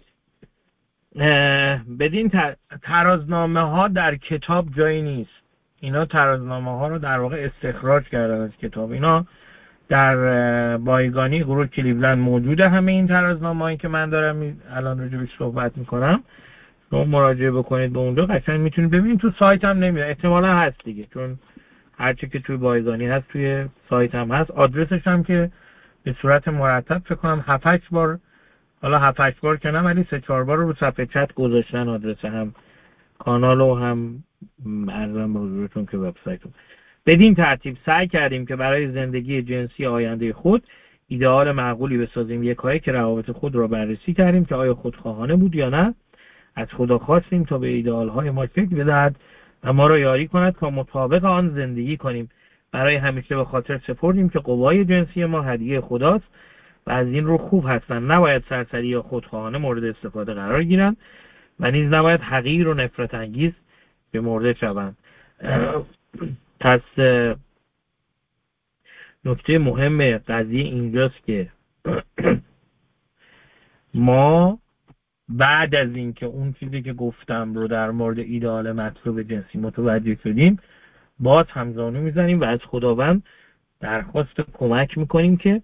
بدین ترازنامه ها در کتاب جایی نیست. اینا ترازنامه ها رو در واقع استخراج کردن از کتاب. اینا در بایگانی گروه کلیولند موجوده. همه این ترازنامه هایی که من دارم الان راجعش صحبت میکنم شما مراجعه بکنید به اونجا، قشنگ میتونید ببینید. تو سایت هم نمیاد، احتمالا هست دیگه، چون هرچی که توی بایگانی هست توی سایت هم هست. آدرسش هم که به صورت مرتب فکر کنم هفت هشت بار، حالا هفت هشت بار که نه ولی سه چهار بار رو صفحه چت گذاشتن، آدرس هم کانال و هم ارزم به حضورتون که وبسایتون. بدین ترتیب سعی کردیم که برای زندگی جنسی آینده خود ایدئال معقولی بسازیم. یکایی که روابط خود را بررسی کردیم که آیا خودخواهانه بود یا نه. از خدا خواستیم تا به ایدئال‌های ما فکر بدهد و ما را یاری کند تا مطابق آن زندگی کنیم. برای همیشه به خاطر سپردیم که قوای جنسی ما هدیه خداست و از این رو خوب هستند. نباید سرسری یا خودخواهانه مورد استفاده قرار گیرند و نیز نباید حقیر و نفرت انگیز به مورد شوند. پس نکته مهم قضیه اینجاست که ما بعد از این که اون چیزی که گفتم رو در مورد ایدئال مطلوب جنسی متوجه شدیم، باز همزانو میزنیم و از خداوند درخواست کمک میکنیم که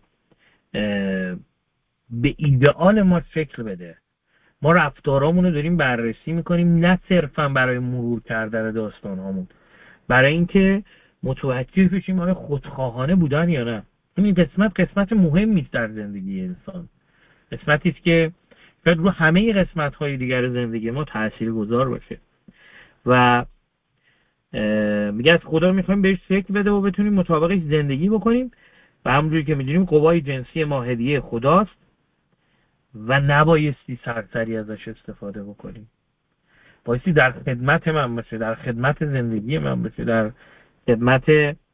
به ایدئال ما شکل بده. ما رفتارامون رو داریم بررسی میکنیم، نه صرفا برای مرور کردن داستان هامون، برای اینکه متوجه بشیم آیا خودخواهانه بودن یا نه. این قسمت قسمت مهمی است در زندگی انسان، قسمتی است که شاید رو همه قسمت های دیگر زندگی ما تأثیر گذار باشه و میگه از خدا میخوایم بهش شکل بده و بتونیم مطابقش زندگی بکنیم و همونجوری که میدونیم قوای جنسی ما هدیه خداست و نبایستی سرسری ازش استفاده بکنیم. بایستی در خدمت من باشه، در خدمت زندگی من باشه، در خدمت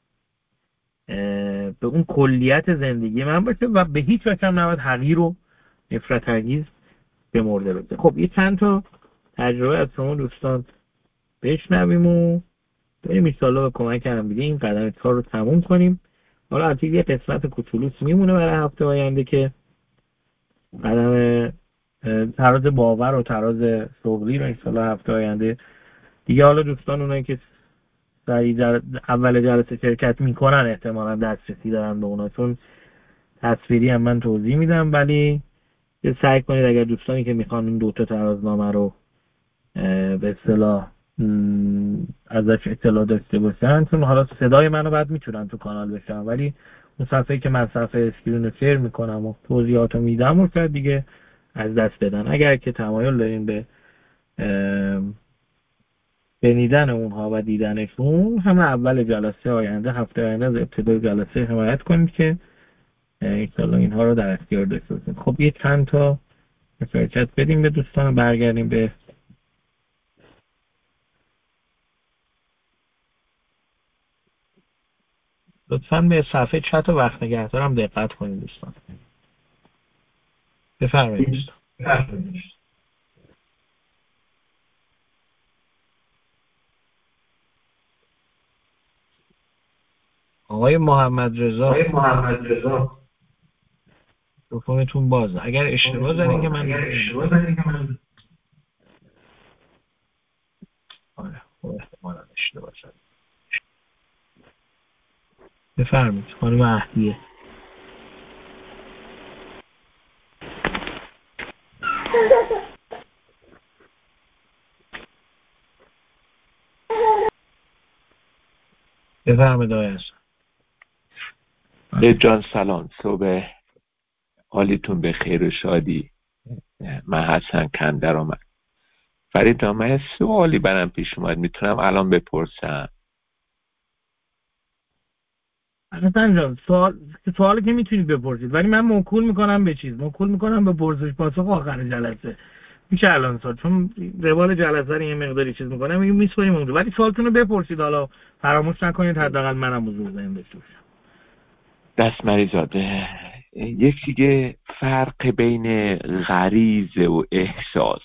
به اون کلیت زندگی من باشه و به هیچ وجه هم نباید حقیر و نفرت انگیز به مورد بده. خب یه چند تا تجربه از شما دوستان بشنویم و بریم ایشالا به کمک هم دیگه این قدم کار رو تموم کنیم. حالا البته یه قسمت کوچولوش میمونه برای هفته آینده که قدم تراز باور و تراز شغلی رو ایشالا هفته آینده دیگه حالا دوستان اونایی که سریع در اول جلسه شرکت میکنن احتمالا دسترسی دارن به اونا، چون تصویری هم من توضیح میدم، ولی سعی کنید اگر دوستانی که میخوان این دوتا ترازنامه رو به اصطلاح ازش اطلاع داشته باشن، چون حالا صدای منو بعد میتونن تو کانال بشن ولی اون صفحه که من صفحه اسکرین رو شیر میکنم و توضیحات رو میدم و شاید دیگه از دست بدن. اگر که تمایل دارین به شنیدن اونها و دیدنشون، همه اول جلسه آینده هفته آینده از ابتدای جلسه حمایت کنید که انشالله اینها رو در اختیار داشته باشیم. خب یه چند تا فرصت بدیم به دوستان، برگردیم به لطفاً به صفحه چت و وقت نگهدارم دقت کنید دوستان. بفرمایید دوستان. آقای محمد رضا آقای محمد رضا میکروفونتون بازه. اگر اشتباه زدین که من اگر اشتباه زدین که من آره خب احتمالاً اشتباه زدم. بفرمایید خانم اهدیه. بفرمایید آقای حسن. جان سلام، صبح حالیتون به خیر و شادی. من حسن کندر آمد. فرید جان، من سوالی برام پیش اومد، میتونم الان بپرسم؟ حسن جان سوال سوالی که میتونید بپرسید، ولی من موکول میکنم به چیز موکول میکنم به پرسش پاسخ آخر جلسه. میشه الان سوال، چون روال جلسه رو یه مقداری چیز میکنم میگم میسپاریم اونجا، ولی سوالتون رو بپرسید. حالا فراموش نکنید حداقل منم حضور ذهن داشته باشم. دست مریزاده، یکی دیگه فرق بین غریزه و احساس،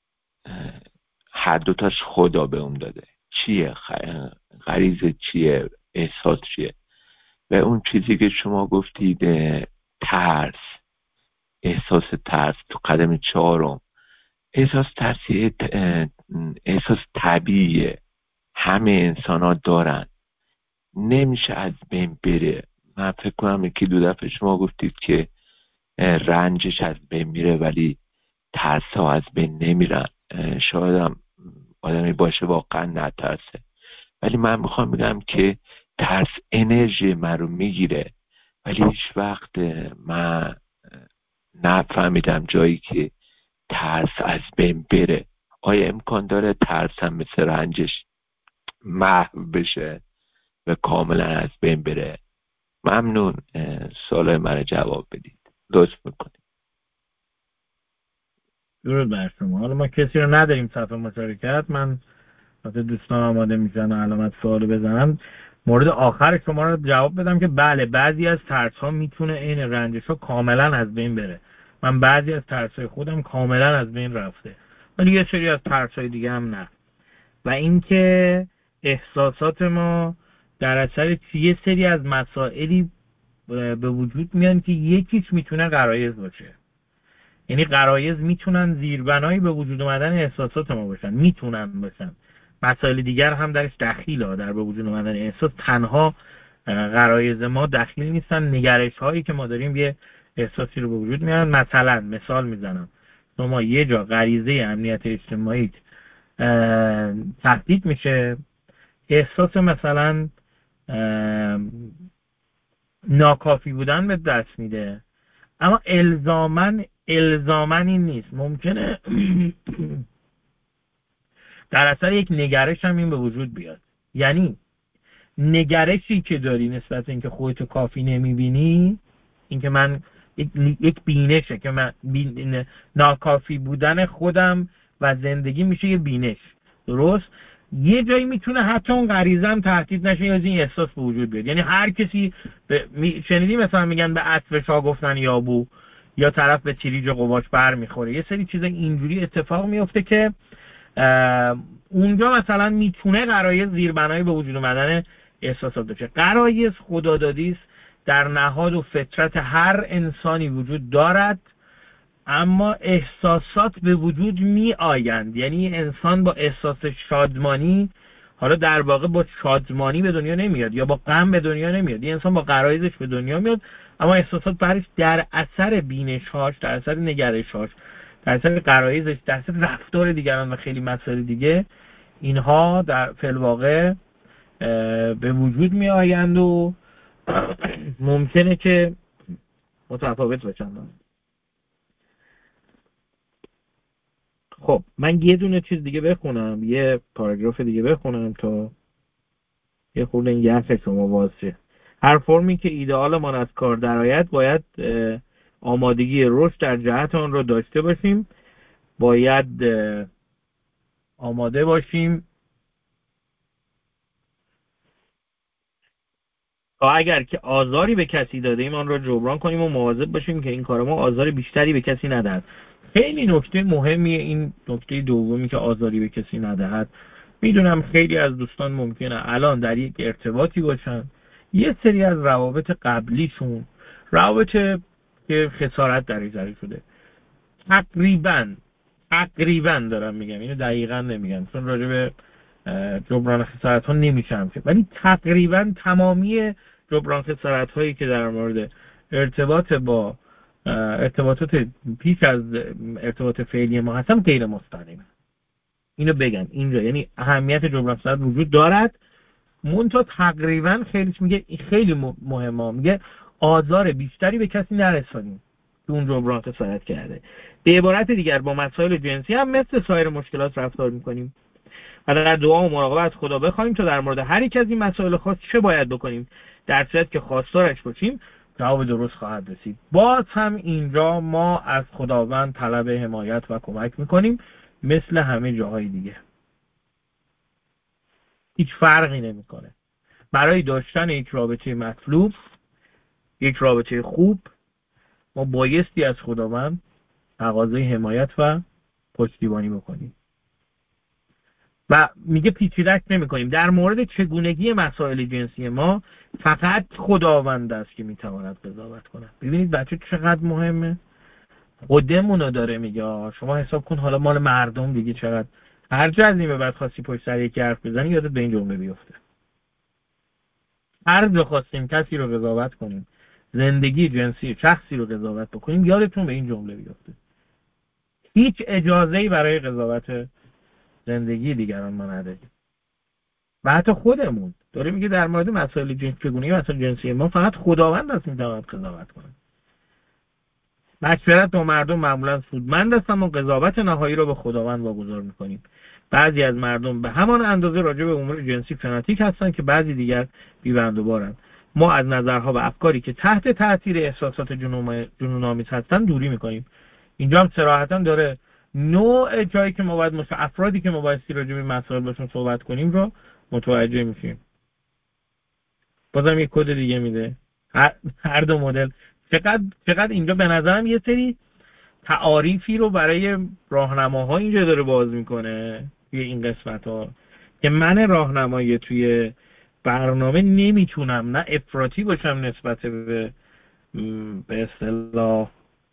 هر دوتاش خدا به اون داده، چیه؟ غریزه چیه؟ احساس چیه؟ و اون چیزی که شما گفتید ترس، احساس ترس تو قدم چهارم، احساس ترسی احساس طبیعیه، همه انسان ها دارن، نمیشه از بین بره. من فکر کنم یکی دو دفعه شما گفتید که رنجش از بین میره ولی ترس ها از بین نمیرن. شاید هم آدمی باشه واقعا نترسه، ولی من میخوام بگم که ترس انرژی من رو میگیره، ولی هیچ وقت من نفهمیدم جایی که ترس از بین بره. آیا امکان داره ترس هم مثل رنجش محو بشه و کاملا از بین بره؟ ممنون، سوال من جواب بدید، لطف میکنید. درود بر شما. حالا ما کسی رو نداریم صفحه مشارکت، من واسه دوستان آماده میشن علامت سوالو بزنم. مورد آخر شما رو جواب بدم که بله، بعضی از ترس ها میتونه این رنجش ها کاملا از بین بره. من بعضی از ترس های خودم کاملا از بین رفته، ولی یه سری از ترس های دیگه هم نه. و اینکه احساسات ما در اثر یه سری از مسائلی به وجود میان که یکیش میتونه غرایز باشه. یعنی غرایز میتونن زیربنایی به وجود اومدن احساسات ما باشن، میتونن باشن. مسائل دیگر هم درش دخیله، در به وجود اومدن احساس. تنها غرایز ما دخیل نیستن، نگرش هایی که ما داریم یه احساسی رو به وجود میارن. مثلا مثال میزنم، شما یه جا غریزه امنیت اجتماعی تهدید میشه، احساس مثلا ناکافی بودن به دست میده، اما الزامن الزامن این نیست. ممکنه در اثر یک نگرش هم این به وجود بیاد. یعنی نگرشی که داری نسبت به اینکه خودتو کافی نمیبینی، اینکه من یک بینشه که من بین... ناکافی بودن خودم و زندگی میشه یه بینش، درست؟ یه جایی میتونه حتی اون غریزه هم تهدید نشه یا از این احساس به وجود بیاد. یعنی هر کسی به... می... شنیدی مثلا میگن به اسب شاه گفتن یابو، یا طرف به تریج قواش بر میخوره. یه سری چیزا اینجوری اتفاق میفته که اونجا مثلا میتونه غرایز زیربنایی به وجود اومدن احساسات بشه. غرایز خدادادی است، در نهاد و فطرت هر انسانی وجود دارد، اما احساسات به وجود می آیند. یعنی انسان با احساس شادمانی، حالا در واقع با شادمانی به دنیا نمیاد یا با غم به دنیا نمیاد. این انسان با غرایزش به دنیا میاد، اما احساسات برش در اثر بینش‌هاش، در اثر نگرش‌هاش، در اثر غرایزش، در اثر رفتار دیگران و خیلی مسائل دیگه، اینها در فی‌الواقع به وجود می آیند و ممکنه که متفاوت باشن. خب من یه دونه چیز دیگه بخونم، یه پاراگراف دیگه بخونم تا یه خورده این یحف شما واسه. هر فرمی که ایدئالمان از کار درآید باید آمادگی رشد در جهت آن را داشته باشیم. باید آماده باشیم تا اگر که آزاری به کسی داده ایم آن را جبران کنیم و مواظب باشیم که این کار ما آزار بیشتری به کسی ندهد. خیلی نکته مهمیه این نکته دومی که آزاری به کسی ندهد. میدونم خیلی از دوستان ممکنه الان در یک ارتباطی باشن، یه سری از روابط قبلیشون، روابط که خسارت درش شده، تقریبا تقریبا دارم میگم، اینو دقیقا نمیگم چون راجع به جبران خسارت ها نمیشم که، ولی تقریبا تمامی جبران خسارت هایی که در مورد ارتباط با ارتباطات پیش از ارتباط فعلی ما هستن غیر مستقیمه. اینو بگم اینجا، یعنی اهمیت جبران خسارت وجود دارد، منتها تقریبا خیلیش میگه خیلی مهمه، میگه آزار بیشتری به کسی نرسانیم که اون جبران خسارت کرده. به عبارت دیگر با مسائل جنسی هم مثل سایر مشکلات رفتار میکنیم و در دعا و مراقبه از خدا بخوایم تا در مورد هر یک از این مسائل خاص چه باید بکنیم در صورت که خواستارش باشیم جواب درست خواهد رسید. باز هم اینجا ما از خداوند طلب حمایت و کمک میکنیم مثل همه جاهای دیگه، هیچ فرقی نمیکنه. برای داشتن یک رابطه مطلوب، یک رابطه خوب، ما بایستی از خداوند تقاضای حمایت و پشتیبانی بکنیم و میگه پیچیده‌اش نمی‌کنیم. در مورد چگونگی مسائل جنسی ما فقط خداوند است که میتواند قضاوت کند. ببینید بچه چقدر مهمه، خودمونو داره میگه. شما حساب کن حالا مال مردم دیگه چقدر، هر جا از این به بعد خواستی پشت سر یکی حرف بزنی یادت به این جمله بیفته. هر جا خواستیم کسی رو قضاوت کنیم، زندگی جنسی شخصی رو قضاوت بکنیم، یادتون به این جمله بیفته. هیچ اجازه‌ای برای قضاوت زندگی دیگران ما نداریم. و حتی خودمون داره میگه در مورد مسائل جنسی چگونگی مسائل جنسی ما فقط خداوند است میتواند قضاوت کنه. مشورت با مردم معمولا سودمند است اما قضاوت نهایی رو به خداوند واگذار میکنیم. بعضی از مردم به همان اندازه راجع به امور جنسی فناتیک هستند که بعضی دیگر بی‌بند و بارند. ما از نظرها و افکاری که تحت تاثیر احساسات جنون‌آمیز هستند دوری میکنیم. اینجا هم صراحتاً داره نوع جایی که ما باید مثل افرادی که ما بایستی راجع به مسائل باشون صحبت کنیم رو متوجه میشیم. بازم یک کد دیگه میده. هر, هر دو مدل چقدر چقدر اینجا به نظرم یه سری تعاریفی رو برای راهنماها اینجا داره باز میکنه توی این قسمت ها که من راهنمایی توی برنامه نمیتونم نه افراطی باشم نسبت به به اصطلاح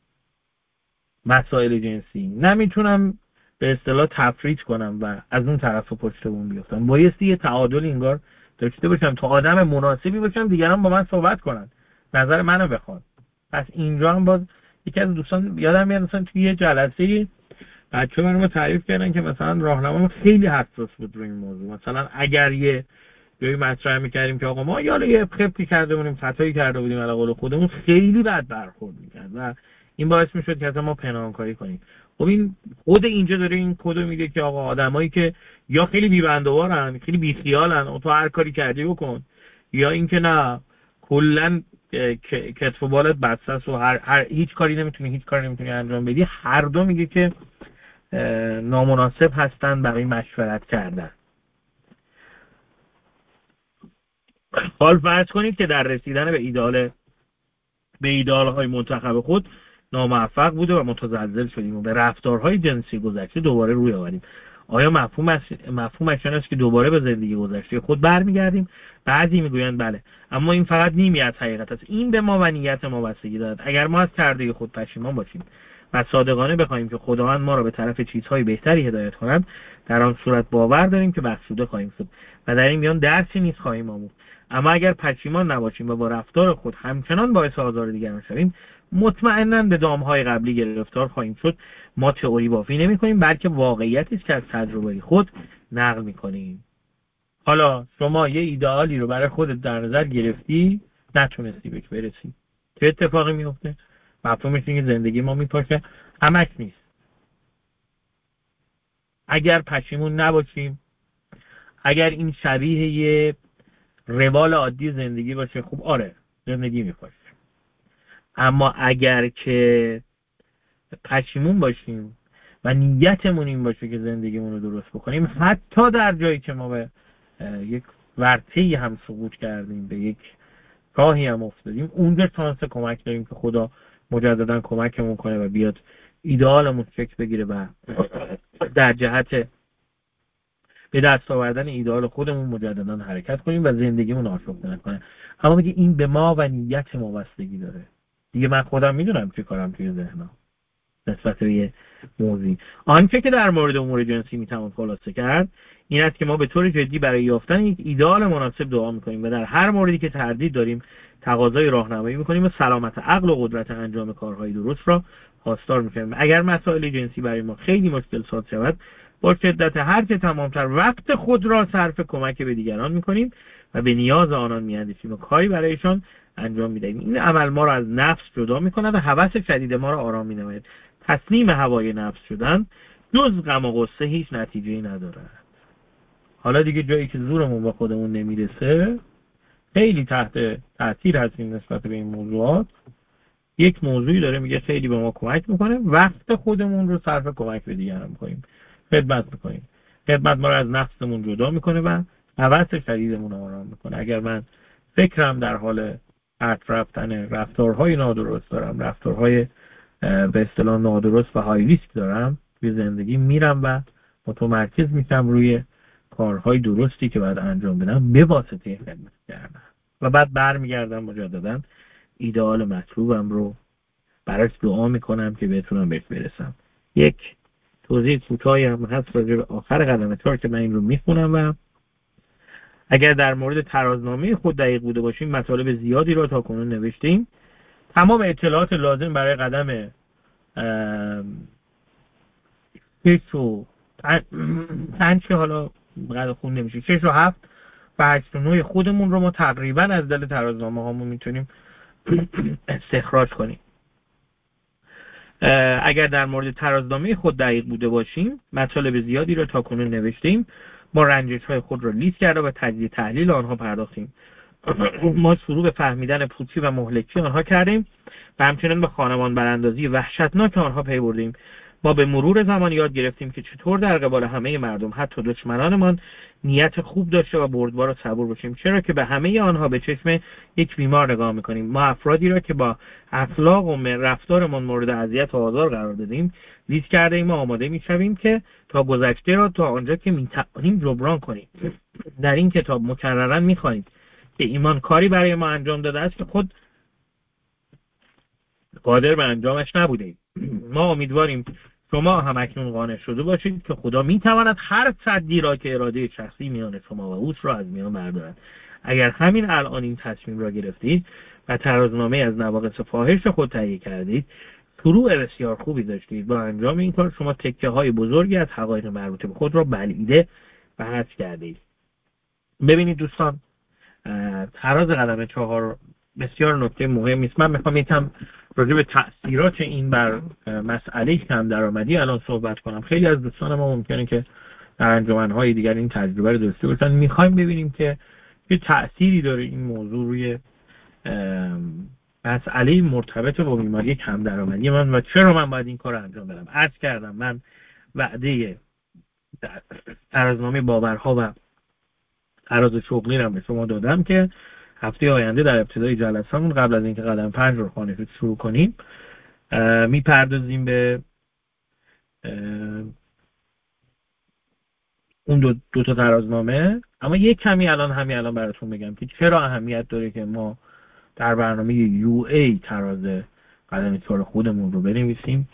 مسائل جنسی، نمیتونم به اصطلاح تفریط کنم و از اون طرف پشت بون بیفتم. بایستی یه تعادل انگار داشته باشم تا آدم مناسبی باشم دیگران با من صحبت کنن، نظر منو بخوان. پس اینجا هم باز یکی از دوستان یادم میاد مثلا توی یه جلسه بچه‌ها برام تعریف کردن که مثلا راهنما خیلی حساس بود روی این موضوع. مثلا اگر یه جایی مطرح می‌کردیم که آقا ما یالا یه خطی کرده بودیم، خطایی کرده بودیم علی قول خودمون، خیلی بد برخورد می‌کرد و این باعث می‌شد که اصلا ما پنهانکاری کنیم. خب این خود اینجا داره این کدو میگه که آقا آدمایی که یا خیلی بی‌بندوارن، خیلی بی‌خیالن، تو هر کاری کردی بکن، یا اینکه نه کلاً کتف و بالت بسته است و هر, هر هیچ کاری نمیتونی هیچ کاری نمیتونی انجام بدی، هر دو میگه که نامناسب هستن برای مشورت کردن. حال فرض کنید که در رسیدن به ایدال به ایدال‌های منتخب خود ناموفق بوده و متزلزل شدیم و به رفتارهای جنسی گذشته دوباره روی آوریم. آیا مفهوم است مفهومش این است که دوباره به زندگی گذشته خود برمیگردیم؟ بعضی میگویند بله، اما این فقط نیمی از حقیقت است. این به ما و نیت ما بستگی دارد. اگر ما از کرده خود پشیمان باشیم و صادقانه بخوایم که خداوند ما را به طرف چیزهای بهتری هدایت کند، در آن صورت باور داریم که بخشوده خواهیم شد و در این میان درسی نیز خواهیم آموخت. اما اگر پشیمان نباشیم و با رفتار خود همچنان باعث آزار دیگران شویم، مطمئناً به دامهای قبلی گرفتار خواهیم شد. ما تئوری بافی نمی‌کنیم، بلکه واقعیتی است که از تجربه خود نقل می‌کنیم. حالا شما یه ایدئالی رو برای خودت در نظر گرفتی، نتونستی بهش برسی، چه اتفاقی میفته؟ مفهومش اینه که زندگی ما میپاشه، همش نیست. اگر پشیمون نباشیم، اگر این شبیه یه روال عادی زندگی باشه، خب آره زندگی میپاشه. اما اگر که پشیمون باشیم و نیتمون این باشه که زندگیمون رو درست بکنیم، حتی در جایی که ما به یک ورطه‌ای هم سقوط کردیم، به یک راهی هم افتادیم، اونجا شانس کمک داریم که خدا مجددا کمکمون کنه و بیاد ایدئالمون شکل بگیره و در جهت به دست آوردن ایدئال خودمون مجددا حرکت کنیم و زندگیمون آشفته نکنه. اما میگه این به ما و نیت ما بستگی داره. دیگه من خودم میدونم چه کارم توی ذهنم نسبت به یه موضوعی. آنچه که در مورد امور جنسی میتوان خلاصه کرد این است که ما به طور جدی برای یافتن یک ایدئال مناسب دعا میکنیم و در هر موردی که تردید داریم تقاضای راهنمایی میکنیم و سلامت عقل و قدرت انجام کارهای درست را خواستار میکنیم. اگر مسائل جنسی برای ما خیلی مشکل ساز شود با شدت هر چه تمامتر وقت خود را صرف کمک به دیگران میکنیم و به نیاز آنان میاندیشیم و کاری برایشان انجام میدهیم. این عمل ما را از نفس جدا میکند و هوس شدید ما را آرام مینماید. تسلیم هوای نفس شدن جز غم و غصه هیچ نتیجه‌ای ندارد. حالا دیگه جایی که زورمون با خودمون نمیرسه خیلی تحت تاثیر هستیم نسبت به این موضوعات. یک موضوعی داره میگه خیلی به ما کمک میکنه، وقت خودمون رو صرف کمک به دیگران میکنیم، خدمت میکنیم. خدمت ما رو از نفسمون جدا میکنه و هوس شدیدمون رو آرام میکنه. اگر من فکرم در حال پرت رفتن رفتارهای نادرست دارم، رفتارهای به اصطلاح نادرست و های ریسک دارم توی زندگی، میرم و متمرکز میشم روی کارهای درستی که باید انجام بدم به واسطه خدمت کردن و بعد برمیگردم مجددا ایدئال مطلوبم رو براش دعا میکنم که بتونم بهش برسم. یک توضیح کوتاهی هم هست راجع به آخر قدم چهار که من این رو میخونم و اگر در مورد ترازنامه خود دقیق بوده باشیم مطالب زیادی را تا کنون نوشتیم. تمام اطلاعات لازم برای قدم شش و پنج که حالا قدر خون نمیشه شش و هفت و هشت و نه خودمون رو ما تقریبا از دل ترازنامه هامون میتونیم استخراج کنیم. اگر در مورد ترازنامه خود دقیق بوده باشیم مطالب زیادی را تا کنون نوشتیم. ما رنجش های خود را لیست کرده و تجزیه تحلیل آنها پرداختیم. ما شروع به فهمیدن پوچی و مهلکی آنها کردیم و همچنین به خانمان براندازی وحشتناک آنها پی بردیم. ما به مرور زمان یاد گرفتیم که چطور در قبال همه مردم حتی دشمنانمان نیت خوب داشته و بردبار و صبور باشیم، چرا که به همه آنها به چشم یک بیمار نگاه میکنیم. ما افرادی را که با اخلاق و رفتارمان مورد اذیت و آزار قرار دادیم لیست کرده ایم و آماده میشویم که تا گذشته را تا آنجا که میتوانیم جبران کنیم. در این کتاب مکررا میخوانید که ایمان کاری برای ما انجام داده است که خود قادر به انجامش نبودیم. ما امیدواریم شما هم اکنون قانع شده باشید که خدا میتواند هر سدی را که اراده شخصی میان شما و اوست را از میان بردارد. اگر همین الان این تصمیم را گرفتید و ترازنامه از نواقص فاحش خود تهیه کردید، شروع بسیار خوبی داشتید. با انجام این کار شما تکه های بزرگی از حقایق مربوط به خود را بلعیده و حذف کردید. ببینید دوستان، تراز قدم چهار بسیار نکته مهمی است. من میخوام یکم راجع به تأثیرات این بر مسئله کم درآمدی الان صحبت کنم. خیلی از دوستان ما ممکنه که در انجمن‌های دیگر این تجربه رو داشته باشن. میخوایم ببینیم که چه تأثیری داره این موضوع روی مسئله مرتبط با بیماری کم درآمدی من و چرا من باید این کار رو انجام بدم. عرض کردم من وعده ترازنامه باورها و تراز شغلی رو به شما دادم که هفته آینده در ابتدای جلسه‌مون قبل از اینکه قدم پنج رو خانه شروع کنیم میپردازیم به اون دو, دو تا ترازنامه. اما یک کمی الان همین الان براتون بگم که چرا اهمیت داره که ما در برنامه یو ای تراز قدم چهار خودمون رو بنویسیم.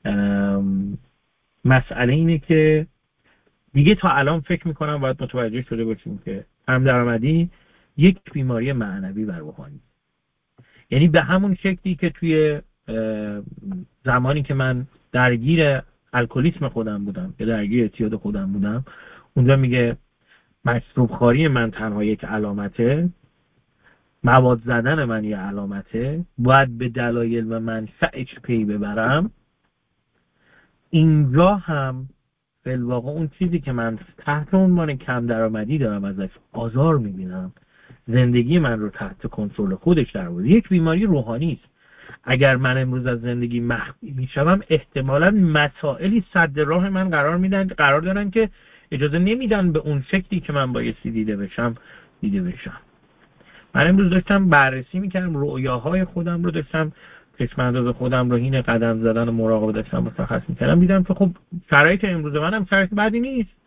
مسئله اینه که دیگه تا الان فکر میکنم باید متوجه شده باشیم که کم درآمدی یک بیماری معنوی و روحانی، یعنی به همون شکلی که توی زمانی که من درگیر الکلیسم خودم بودم یا درگیر اعتیاد خودم بودم، اونجا میگه مشروب خواری من تنها یک علامته، مواد زدن من یه علامته، باید به دلایل و منفعش پی ببرم. اینجا هم بالواقع اون چیزی که من تحت عنوان کم درآمدی دارم ازش آزار میبینم زندگی من رو تحت کنترل خودش در آورده. یک بیماری روحانی است. اگر من امروز از زندگی مخفی میشم احتمالاً مسائلی صد راه من قرار میدن قرار دارن که اجازه نمیدن به اون شکلی که من بایستی دیده بشم دیده بشم. من امروز داشتم بررسی میکردم رؤیاهای خودم رو، داشتم چشم‌انداز خودم رو حین قدم زدن و مراقبه داشتم مشخص میکردم. دیدم که خب شرایط امروز منم شرایط بدی نیست.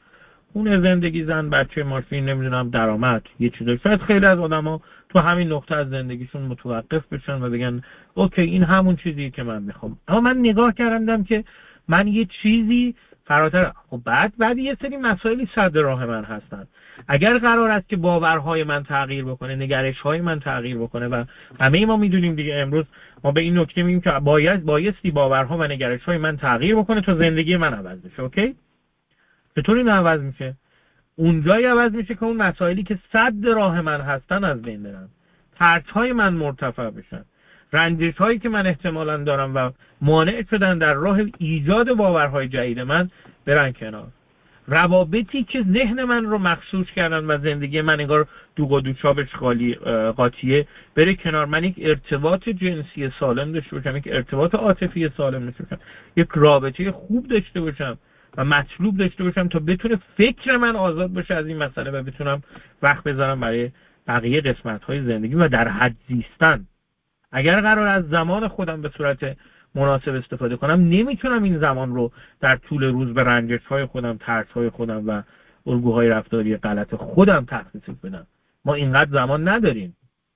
خونه، زندگی، زن، بچه، ماشین، نمیدونم درآمد، یه چیزایی. شاید خیلی از آدما تو همین نقطه از زندگیشون متوقف بشن و بگن اوکی این همون چیزیه که من میخوام. اما من نگاه کردم که من یه چیزی فراتر، خب بعد بعد یه سری مسائلی صد راه من هستن. اگر قرار است که باورهای من تغییر بکنه، نگرش‌های من تغییر بکنه، و همه ما میدونیم دیگه امروز ما به این نکته میگیم که باید بایستی باورها و نگرش‌های من تغییر بکنه تا زندگی من عوض بشه. اوکی؟ چطور این عوض میشه؟ اونجایی عوض میشه که اون مسائلی که صد راه من هستن از بین برن، ترس‌های من مرتفع بشن، رنجش‌هایی که من احتمالاً دارم و مانع شدن در راه ایجاد باورهای جدید من برن کنار، روابطی که ذهن من رو مخشوش کردن و زندگی من انگار دوغ و دوچابش خالی قاطیه بره کنار، من یک ارتباط جنسی سالم داشته باشم، یک ارتباط عاطفی سالم داشته باشم، یک رابطه خوب داشته باشم و مطلوب داشته باشم تا بتونه فکر من آزاد باشه از این مسئله و بتونم وقت بذارم برای بقیه قسمت‌های زندگی و در حد زیستن. اگر قرار از زمان خودم به صورت مناسب استفاده کنم، نمیتونم این زمان رو در طول روز به رنجش‌های خودم، ترس‌های خودم و الگوهای رفتاری غلط خودم تخصیص بدم. ما اینقدر زمان نداریم.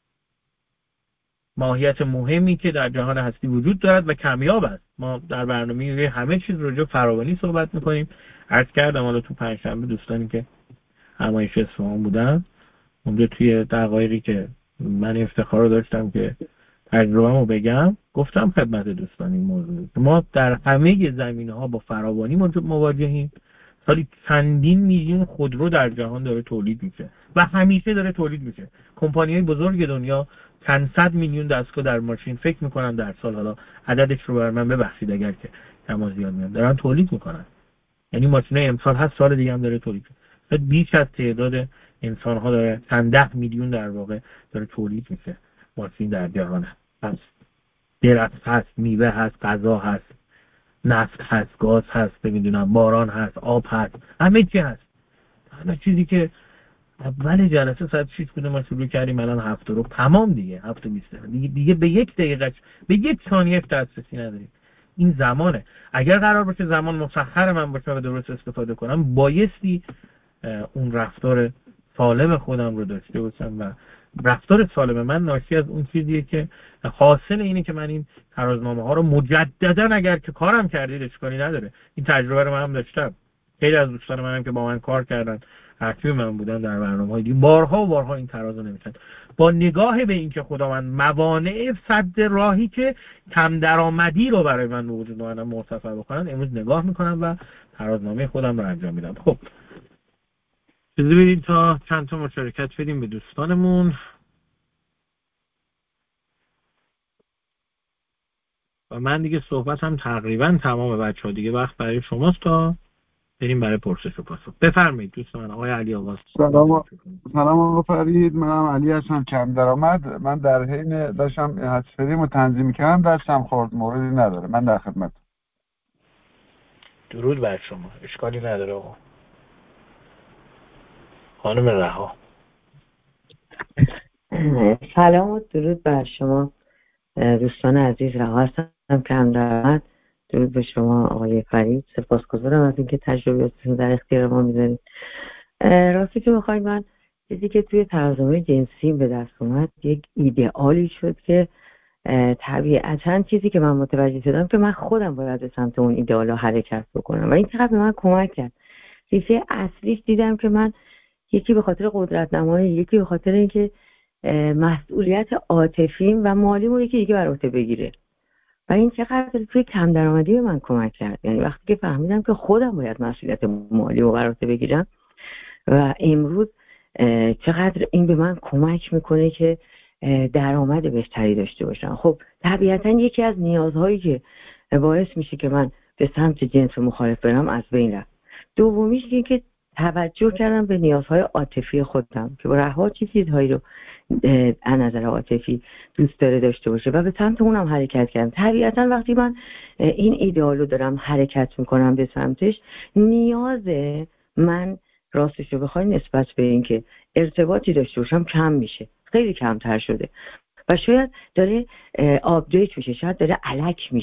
ماهیت مهمی که در جهان هستی وجود دارد و کمیاب است. ما در برنامه همه چیز راجع به فراوانی صحبت می‌کنیم. عرض کردم حالا تو پنجشنبه دوستانی که همایش اصفهان بودن، اونجا توی دقایقی که من افتخار داشتم که تجربه‌مو بگم، گفتم خدمت دوستان این موضوع ما در همه زمینه‌ها با فراوانی مواجهیم. سالی چندین میلیون خودرو در جهان داره تولید میشه و همیشه داره تولید میشه. کمپانی‌های بزرگ دنیا چند صد میلیون دستگاه در ماشین فکر میکنن در سال، حالا عددش رو بر من ببخشید اگر که کم و زیاد میاد، دارن تولید میکنن. یعنی ماشینای امسال هست سال دیگه هم داره تولید میشه. بیش از تعداد انسان‌ها داره چند ده میلیون در واقع داره تولید میشه ماشین در جهان هست. درخت هست، میوه هست، غذا هست، نفت هست، گاز هست، نمیدونم باران هست، آب هست، همه چی هست. همه چیزی که اول جلسه ساعت شش بوده ما شروع کردیم الان هفت رو تمام دیگه، هفت و بیست دیگه دیگه به یک دقیقه به یک ثانیه دسترسی نداریم. این زمانه. اگر قرار باشه زمان مسخر من باشه و درست استفاده کنم، بایستی اون رفتار سالم خودم رو داشته باشم و رفتار سالم من ناشی از اون چیزیه که حاصل اینه که من این ترازنامه ها رو مجددا اگر که کارم کردید اشکالی نداره. این تجربه رو من هم داشتم. خیلی از دوستان منم که با من کار کردن، حرفی من بودن در برنامه‌های دیگه، بارها و بارها این تراز رو نمیشن. با نگاه به این که خداوند موانع صد راهی که کم درآمدی رو برای من به وجود آوردن مرتفع بکنن، امروز نگاه میکنم و ترازنامه خودم رو انجام میدم. خب اجازه بدید تا چند تا مشارکت بدیم به دوستانمون و من دیگه صحبت هم تقریبا تمام بچه‌ها، دیگه وقت برای شماست تا بریم برای پرسش و پاسخ. بفرمایید دوست من. آقای علی آقا. سلام سلام آقا فرید، منم علی هستم، کم درآمد. من در حین داشتم هتسفریم رو تنظیم کردم دستم خورد، موردی نداره، من در خدمت. درود بر شما، اشکالی نداره آقا. خانم رها. سلام و درود بر شما دوستان عزیز. رها هستم، کم درآمد. درود به شما آقای فرید، سپاسگزارم از اینکه تجربیاتتون در اختیار ما میذارید. راستی که بخواید، من چیزی که توی ترازنامه جنسی به دست اومد یک ایدئالی شد که طبیعتاً چیزی که من متوجه شدم که من خودم باید به سمت اون ایدئال حرکت بکنم و این چقدر به من کمک کرد. ریشه اصلیش دیدم که من یکی به خاطر قدرت نمایی، یکی به خاطر اینکه مسئولیت عاطفیم و مالیم رو یکی دیگه بر عهده بگیره و این چقدر توی کم درآمدی به من کمک کرد. یعنی وقتی که فهمیدم که خودم باید مسئولیت مالی رو بر عهده بگیرم و امروز چقدر این به من کمک میکنه که درآمد بهتری داشته باشم. خب طبیعتا یکی از نیازهایی که باعث میشه که من به سمت جنس مخالف برم از بین رفت. دومیش این که توجه کردم به نیازهای عاطفی خودم که با رها چه چیزهایی رو از نظر عاطفی دوست داره داشته باشه و به سمت اونم حرکت کردم. طبیعتا وقتی من این ایدئال رو دارم حرکت میکنم به سمتش، نیاز من راستش رو بخوای نسبت به این که ارتباطی داشته باشم کم میشه، خیلی کمتر شده و شاید داره آپدیت میشه، شاید داره الک میشه،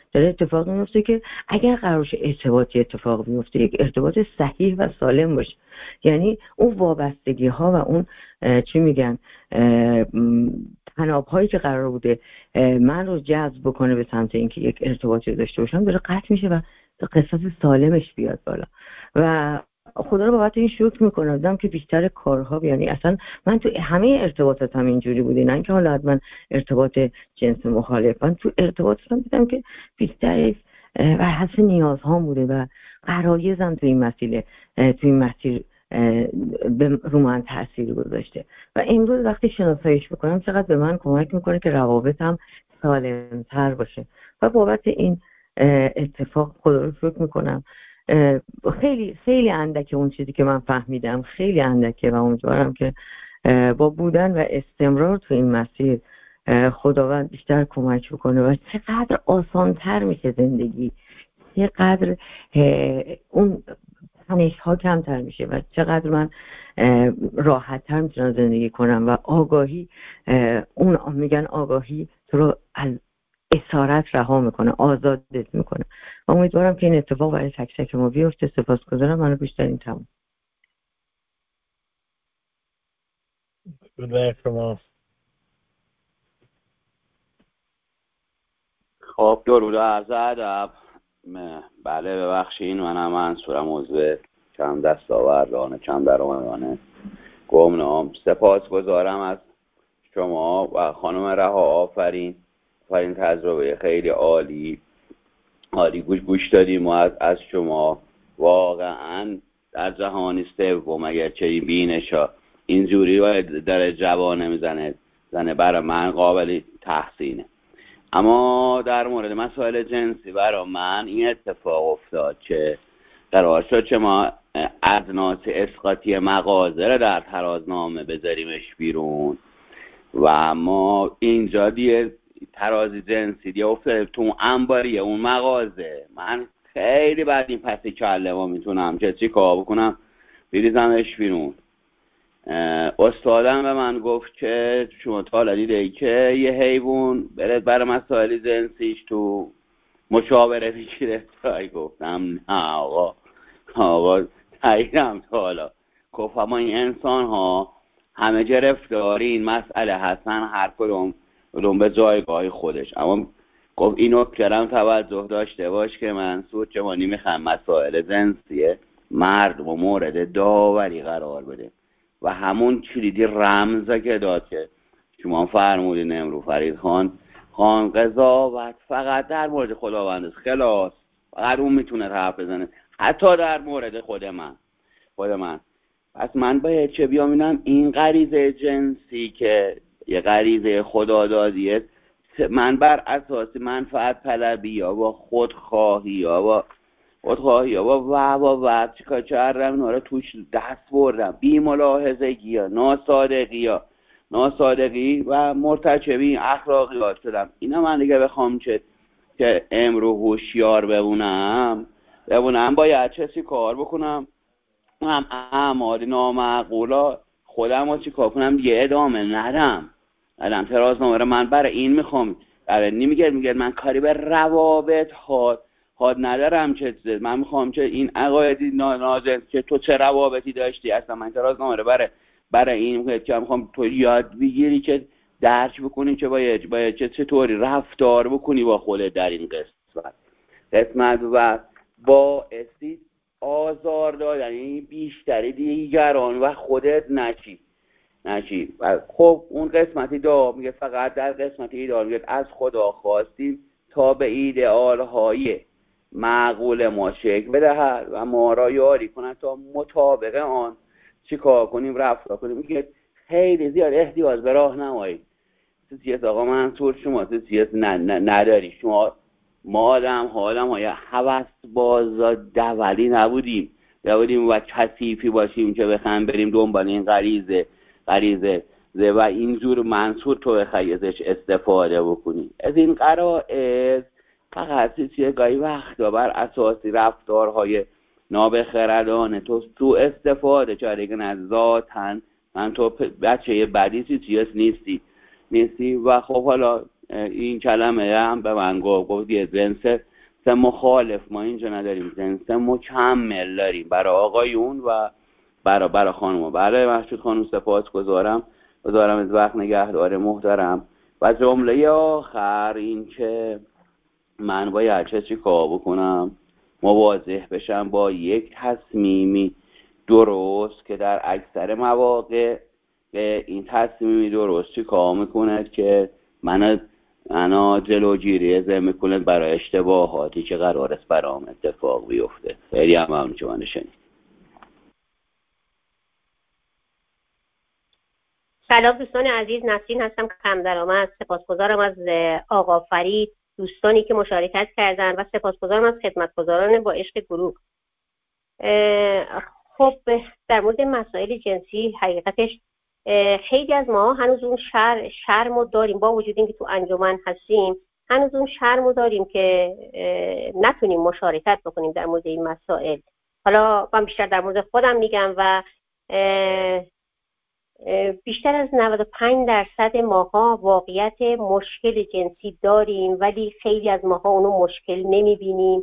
داره اتفاق میفته که اگر قرارش ارتباطی اتفاق میفته یک ارتباط صحیح و سالم باشه، یعنی اون وابستگی ها و اون چی میگن تناب هایی که قرار بوده من رو جذب بکنه به سمت اینکه یک ارتباطی داشته باشم داره قطع میشه و قصص سالمش بیاد بالا. و خدا رو بابت این شکر میکنم دیدم که بیشتر کارها، یعنی اصلا من تو همه ارتباطاتم اینجوری بوده، نه اینکه حالا حتما ارتباط جنس مخالف، من تو ارتباطاتم دیدم که بیشتر بر حسب نیازهام بوده و غرایزم تو این مسئله تو این مسیر رو من تأثیر گذاشته. و امروز وقتی شناساییش میکنم چقدر به من کمک میکنه که روابطم سالمتر باشه و بابت این اتفاق خدا رو شکر میکنم. خیلی خیلی اندکه اون چیزی که من فهمیدم، خیلی اندکه و امیدوارم که با بودن و استمرار تو این مسیر خداوند بیشتر کمک بکنه و چقدر آسانتر میشه زندگی، چقدر اون تنش ها کمتر میشه و چقدر من راحت تر میتونم زندگی کنم و آگاهی، اون میگن آگاهی تو رو از اسارت رها میکنه، آزادت میکنه. امیدوارم که این اتفاق برای تک تک ما بیفته. سپاسگزارم. منو بیشترین تمام درود شما. خب درود و عرض ادب. بله ببخشین، منم منصورم، عضو کم دستاوردانه کم درآمدانه گمنام. سپاسگزارم از شما و خانم رها. آفرین آفرین، تجربه خیلی عالی عالی گوش گوش دادیم و از, از شما واقعا در جهانی سوم اگر چه بینشا اینجوری و در جوانه میزنه زنه برای من قابل تحسینه. اما در مورد مسائل جنسی برای من این اتفاق افتاد که قرار شد که ما اجناس اسقاطی مغازه رو در ترازنامه بذاریمش بیرون و ما اینجا دیگه ترازی جنسی دیگه افتاده تو انباریه اون مغازه. من خیلی بعد این پسی کله ما میتونم چه چی کار بکنم بریزمش بیرون. استادم به من گفت که شما تا حالا دیده که یه حیوان برد برای مسائل جنسیش تو مشاوره بگیره؟ تایی گفتم نه آقا آقا تاییدم تا حالا. گفت اما این انسان ها همه گرفتاری این مسئله هستن، هر کدوم کدوم به جایگاه خودش. اما گفت اینو کرم توجه داشته باش که منصور جوانی میخوام مسائل جنسیه مرد و مورد داوری قرار بده و همون کلیدی رمزه که داد که شما فرمودین امرو فرید خان خان قضاوت فقط در مورد خداوند خلاص، فقط اون میتونه حرف بزنه، حتی در مورد خود من خود من پس من باید چه بیامینم این غریزه جنسی که یه غریزه خدادادیه، من بر اساس منفعت طلبی یا با خودخواهی یا با خودخواهی یا با و و و چیکار کردم اینا رو توش دست بردم، بی ملاحظگی یا ناسادگی یا ناسادگی و مرتکبی اخلاقیات شدم. اینا من دیگه بخوام که که امرو هوشیار ببونم ببونم باید چه کار بکنم، هم اعمال نامعقولا خودم رو چی کار کنم دیگه ادامه ندم ندم ترازنامه رو من برای این میخوام برای نمیگه میگه من کاری به روابط هاد هاد ندارم که من میخوام که این عقایدی نازل که تو چه روابطی داشتی اصلا من ترازنامه رو برای برای این که میخوام تو یاد بگیری که درک بکنی که باید باید چه چطوری رفتار بکنی با خودت در این قسمت قسمت و باعثی آزار دادن یعنی بیشتری دیگران و خودت نچی نچی و خب اون قسمتی دا میگه فقط در قسمتی دا میگه از خدا خواستیم تا به ایدئال های معقول ما شکل بدهد و ما را یاری کنند تا مطابق آن چی کار کنیم رفتار کنیم. میگه خیلی زیاد احتیاج به راه نمایید. سیاست آقا منصور شما سیاست نداری، شما ما آدم ها آدم های حوث باز دولی نبودیم نبودیم و کثیفی باشیم که بخوایم بریم دنبال این غریزه غریزه و اینجور منصور تو بخوای ازش استفاده بکنی. از این قرائز فقط چیه گاهی وقتا بر اساسی رفتارهای نابخردانه تو تو استفاده چاره از ذاتن من تو بچه بدی چیز نیستی نیستی و خب حالا این کلمه هم به من گفت گفت یه جنس مخالف ما اینجا نداریم، جنس مکمل داریم برای آقایون و برای برای خانم. برای محشود خانم سپاس گذارم گذارم از وقت نگهدار محترم. و جمله آخر این که من باید چه چی کار بکنم مواجه بشم با یک تصمیمی درست که در اکثر مواقع این تصمیمی درست چی کار میکنه که من انا جلوگیری ازم میکنه برای اشتباهاتی که قرار است برام اتفاق بیفته. خیلی هم ممنون که من شنید. سلام دوستان عزیز، نسرین هستم کم درآمد. سپاسگزارم از آقا فرید، دوستانی که مشارکت کردن و سپاسگزارم از خدمتگزاران با عشق گروه. خب در مورد مسائل جنسی حقیقتش خیلی از ما هنوز اون شر شرمو داریم، با وجود اینکه تو انجمن هستیم هنوز اون شرمو داریم که نتونیم مشارکت بکنیم در مورد این مسائل. حالا من بیشتر در مورد خودم میگم و بیشتر از نود و پنج درصد ماها واقعیت مشکل جنسی داریم، ولی خیلی از ماها اونو مشکل نمیبینیم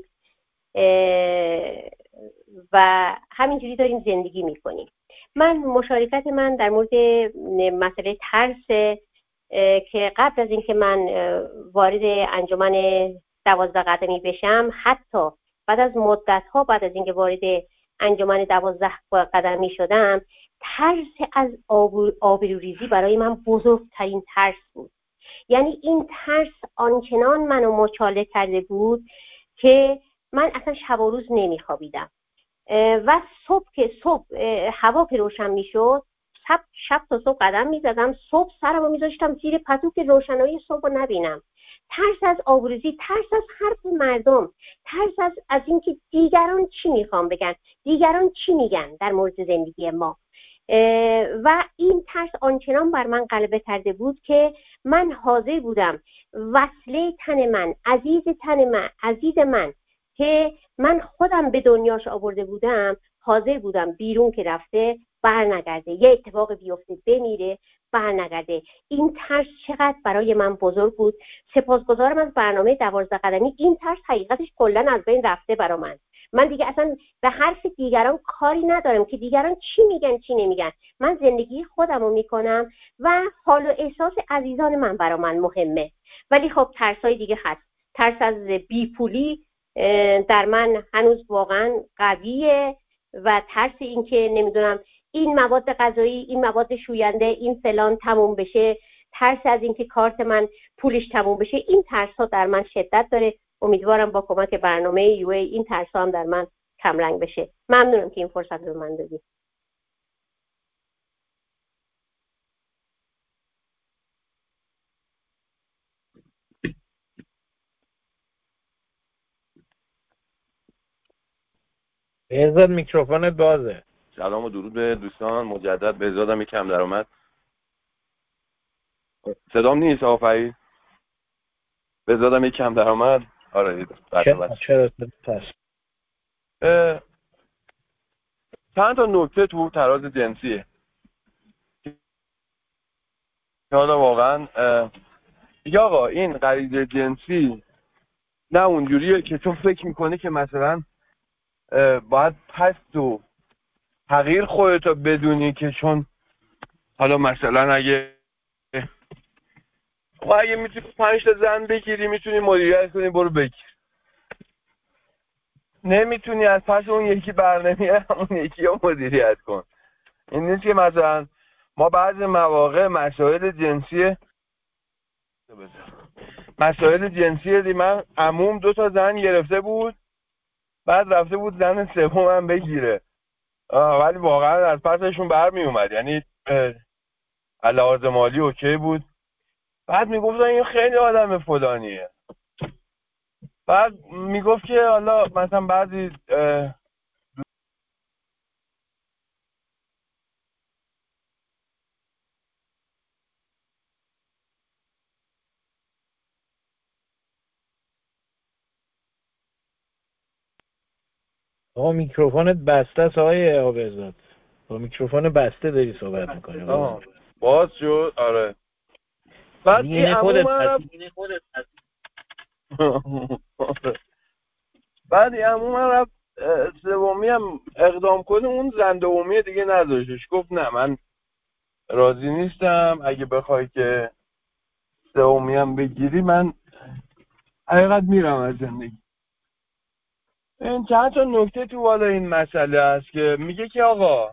و همینجوری داریم زندگی میکنیم. من مشارکت من در مورد مسئله ترس که قبل از اینکه من وارد انجمن دوازده قدمی بشم، حتی بعد از مدت ها بعد از اینکه وارد انجمن دوازده قدمی شدم، ترس از آبروریزی برای من بزرگترین ترس بود. یعنی این ترس آنچنان منو مچاله کرده بود که من اصلا شب و روز نمیخوابیدم و صبح که صبح هوا که روشن میشد شب شب تا صبح قدم میزدم، صبح سرمو میذاشتم زیر پتو که روشنایی صبح رو نبینم. ترس از آبروریزی، ترس از حرف مردم، ترس از از اینکه دیگران چی میخوام بگن، دیگران چی میگن در مورد زندگی ما. و این ترس آنچنان بر من غلبه کرده بود که من حاضر بودم وصله تن من، عزیز تن من، عزیز من که من خودم به دنیاش آورده بودم، حاضر بودم بیرون که رفته بر نگرده، یه اتفاق بیفته بمیره بر نگرده. این ترس چقدر برای من بزرگ بود. سپاسگزارم از برنامه دوازده قدمی. این ترس حقیقتش کلا از بین رفته برای من. من دیگه اصلا به حرف دیگران کاری ندارم که دیگران چی میگن چی نمیگن. من زندگی خودم رو میکنم و حال و احساس عزیزان من برای من مهمه. ولی خب ترسای دیگه هست. ترس از بیپولی در من هنوز واقعا قویه و ترس این که نمیدونم این مواد غذایی، این مواد شوینده، این فلان تموم بشه، ترس از این که کارت من پولش تموم بشه، این ترس ها در من شدت داره. امیدوارم با کمک برنامه یو ای این ترس ها هم در من کم رنگ بشه. ممنونم که این فرصت رو به من دادید. بهزاد میکروفونت بازه. سلام و درود به دوستان. مجدد بهزادم کم درآمد. صدام نیست آقا فرید؟ بهزادم کم درآمد. آره چرا چرا پس چند تا نکته تو تراز جنسیه. حالا واقعا دیگه آقا این غریزه جنسی نه اونجوریه که تو فکر میکنی که مثلا باید پست و تغییر خودتو بدونی که چون حالا مثلا اگه خب اگه میتونی پنج تا زن بگیری میتونی مدیریت کنی، برو بگیر. نمیتونی از پس اون یکی برنمیه، اون یکی رو مدیریت کن. این نیست که مثلا ما بعضی مواقع مسائل جنسی مسائل جنسی دی من عموم دو تا زن گرفته بود، بعد رفته بود زن سوم هم بگیره، ولی واقعا از پسشون برمی اومد، یعنی لحاظ مالی اوکی بود. بعد میگفتن این خیلی آدم فلانیه، بعد میگفت که حالا مثلا بعضی آقا میکروفونت بسته است آقای آبزاد، با میکروفون بسته داری صحبت میکنی. باز شد. آره بعد دین این خودت عموم هست. دین خودت هست. بعد این عموم رفت سومی هم اقدام کنه، اون زنده عمومی دیگه نذاشتش، گفت نه من راضی نیستم، اگه بخوای که سومی هم بگیری من حقیقت میرم از زندگی. این چند تا نکته تو والا این مسئله هست که میگه که آقا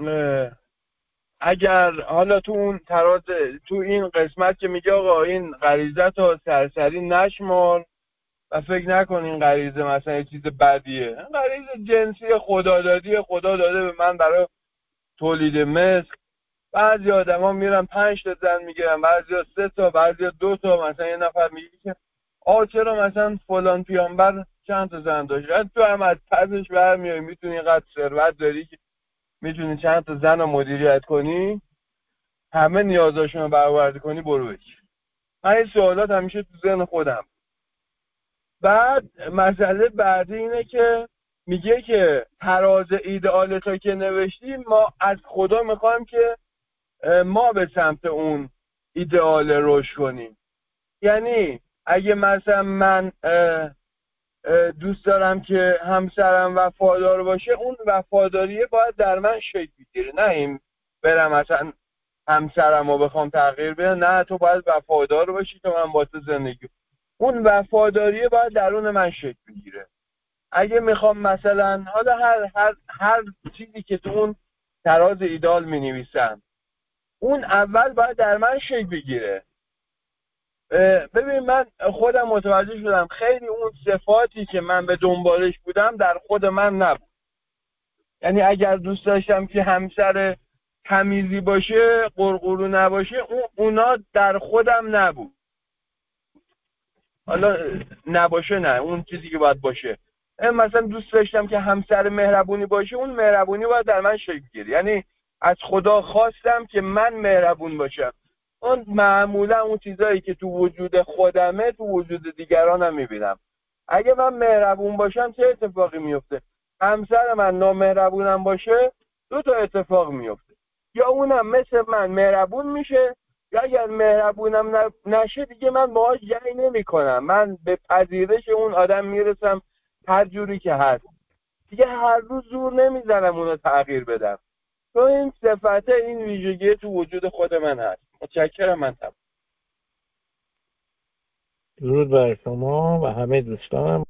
اگر حالا تو اون تراز تو این قسمت که میگه آقا این غریزه تا سرسری نشمار و فکر نکن این غریزه مثلا یه چیز بدیه، غریزه جنسی خدادادی، خدا داده به من برای تولید مثل. بعضی آدما میرن پنج تا زن میگیرن، بعضیا سه تا، بعضیا دو تا. مثلا یه نفر میگه که آ چرا مثلا فلان پیامبر چند تا زن داشت؟ تو هم از پسش برمیای، میتونی اینقدر ثروت داری که میتونی چند تا زن رو مدیریت کنی، همه نیازاشون رو برآورده کنی، برو بگیر. من این سوالات همیشه تو ذهن خودم. بعد مسئله بعدی اینه که میگه که تراز ایدئال تا که نوشتیم ما از خدا میخوایم که ما به سمت اون ایدئال رشد کنیم. یعنی اگه مثلا من دوست دارم که همسرم وفادار باشه، اون وفاداریه باید در من شکل بگیره، نه این برم مثلا همسرم رو بخوام تغییر بدم. نه، تو باید وفادار باشی که من با تو زندگی. اون وفاداریه باید درون من شکل بگیره. اگه میخوام مثلا حالا هر هر هر چیزی که تو اون تراز ایدال مینویسم، اون اول باید در من شکل بگیره. ببین من خودم متوجه شدم خیلی اون صفاتی که من به دنبالش بودم در خود من نبود. یعنی اگر دوست داشتم که همسر تمیزی باشه، قرقرو نباشه، اون اونا در خودم نبود. حالا نباشه نه، اون چیزی که باید باشه. مثلا دوست داشتم که همسر مهربونی باشه، اون مهربونی باید در من شکل بگیره. یعنی از خدا خواستم که من مهربون باشم. اون معمولا اون چیزایی که تو وجود خودمه تو وجود دیگرانم میبینم. اگه من مهربون باشم چه اتفاقی میفته؟ همسر من نامهربونم باشه، دو تا اتفاق میفته. یا اونم مثل من مهربون میشه، یا اگر مهربونم نشه دیگه من باهاش جنگ نمی کنم. من به پذیرش اون آدم میرسم هر جوری که هست. دیگه هر روز زور نمیزنم اونو تغییر بدم. تو این صفته، این ویژگی تو وجود خود من هست. متشکرم. من تمام. درود بر شما و همه دوستانم.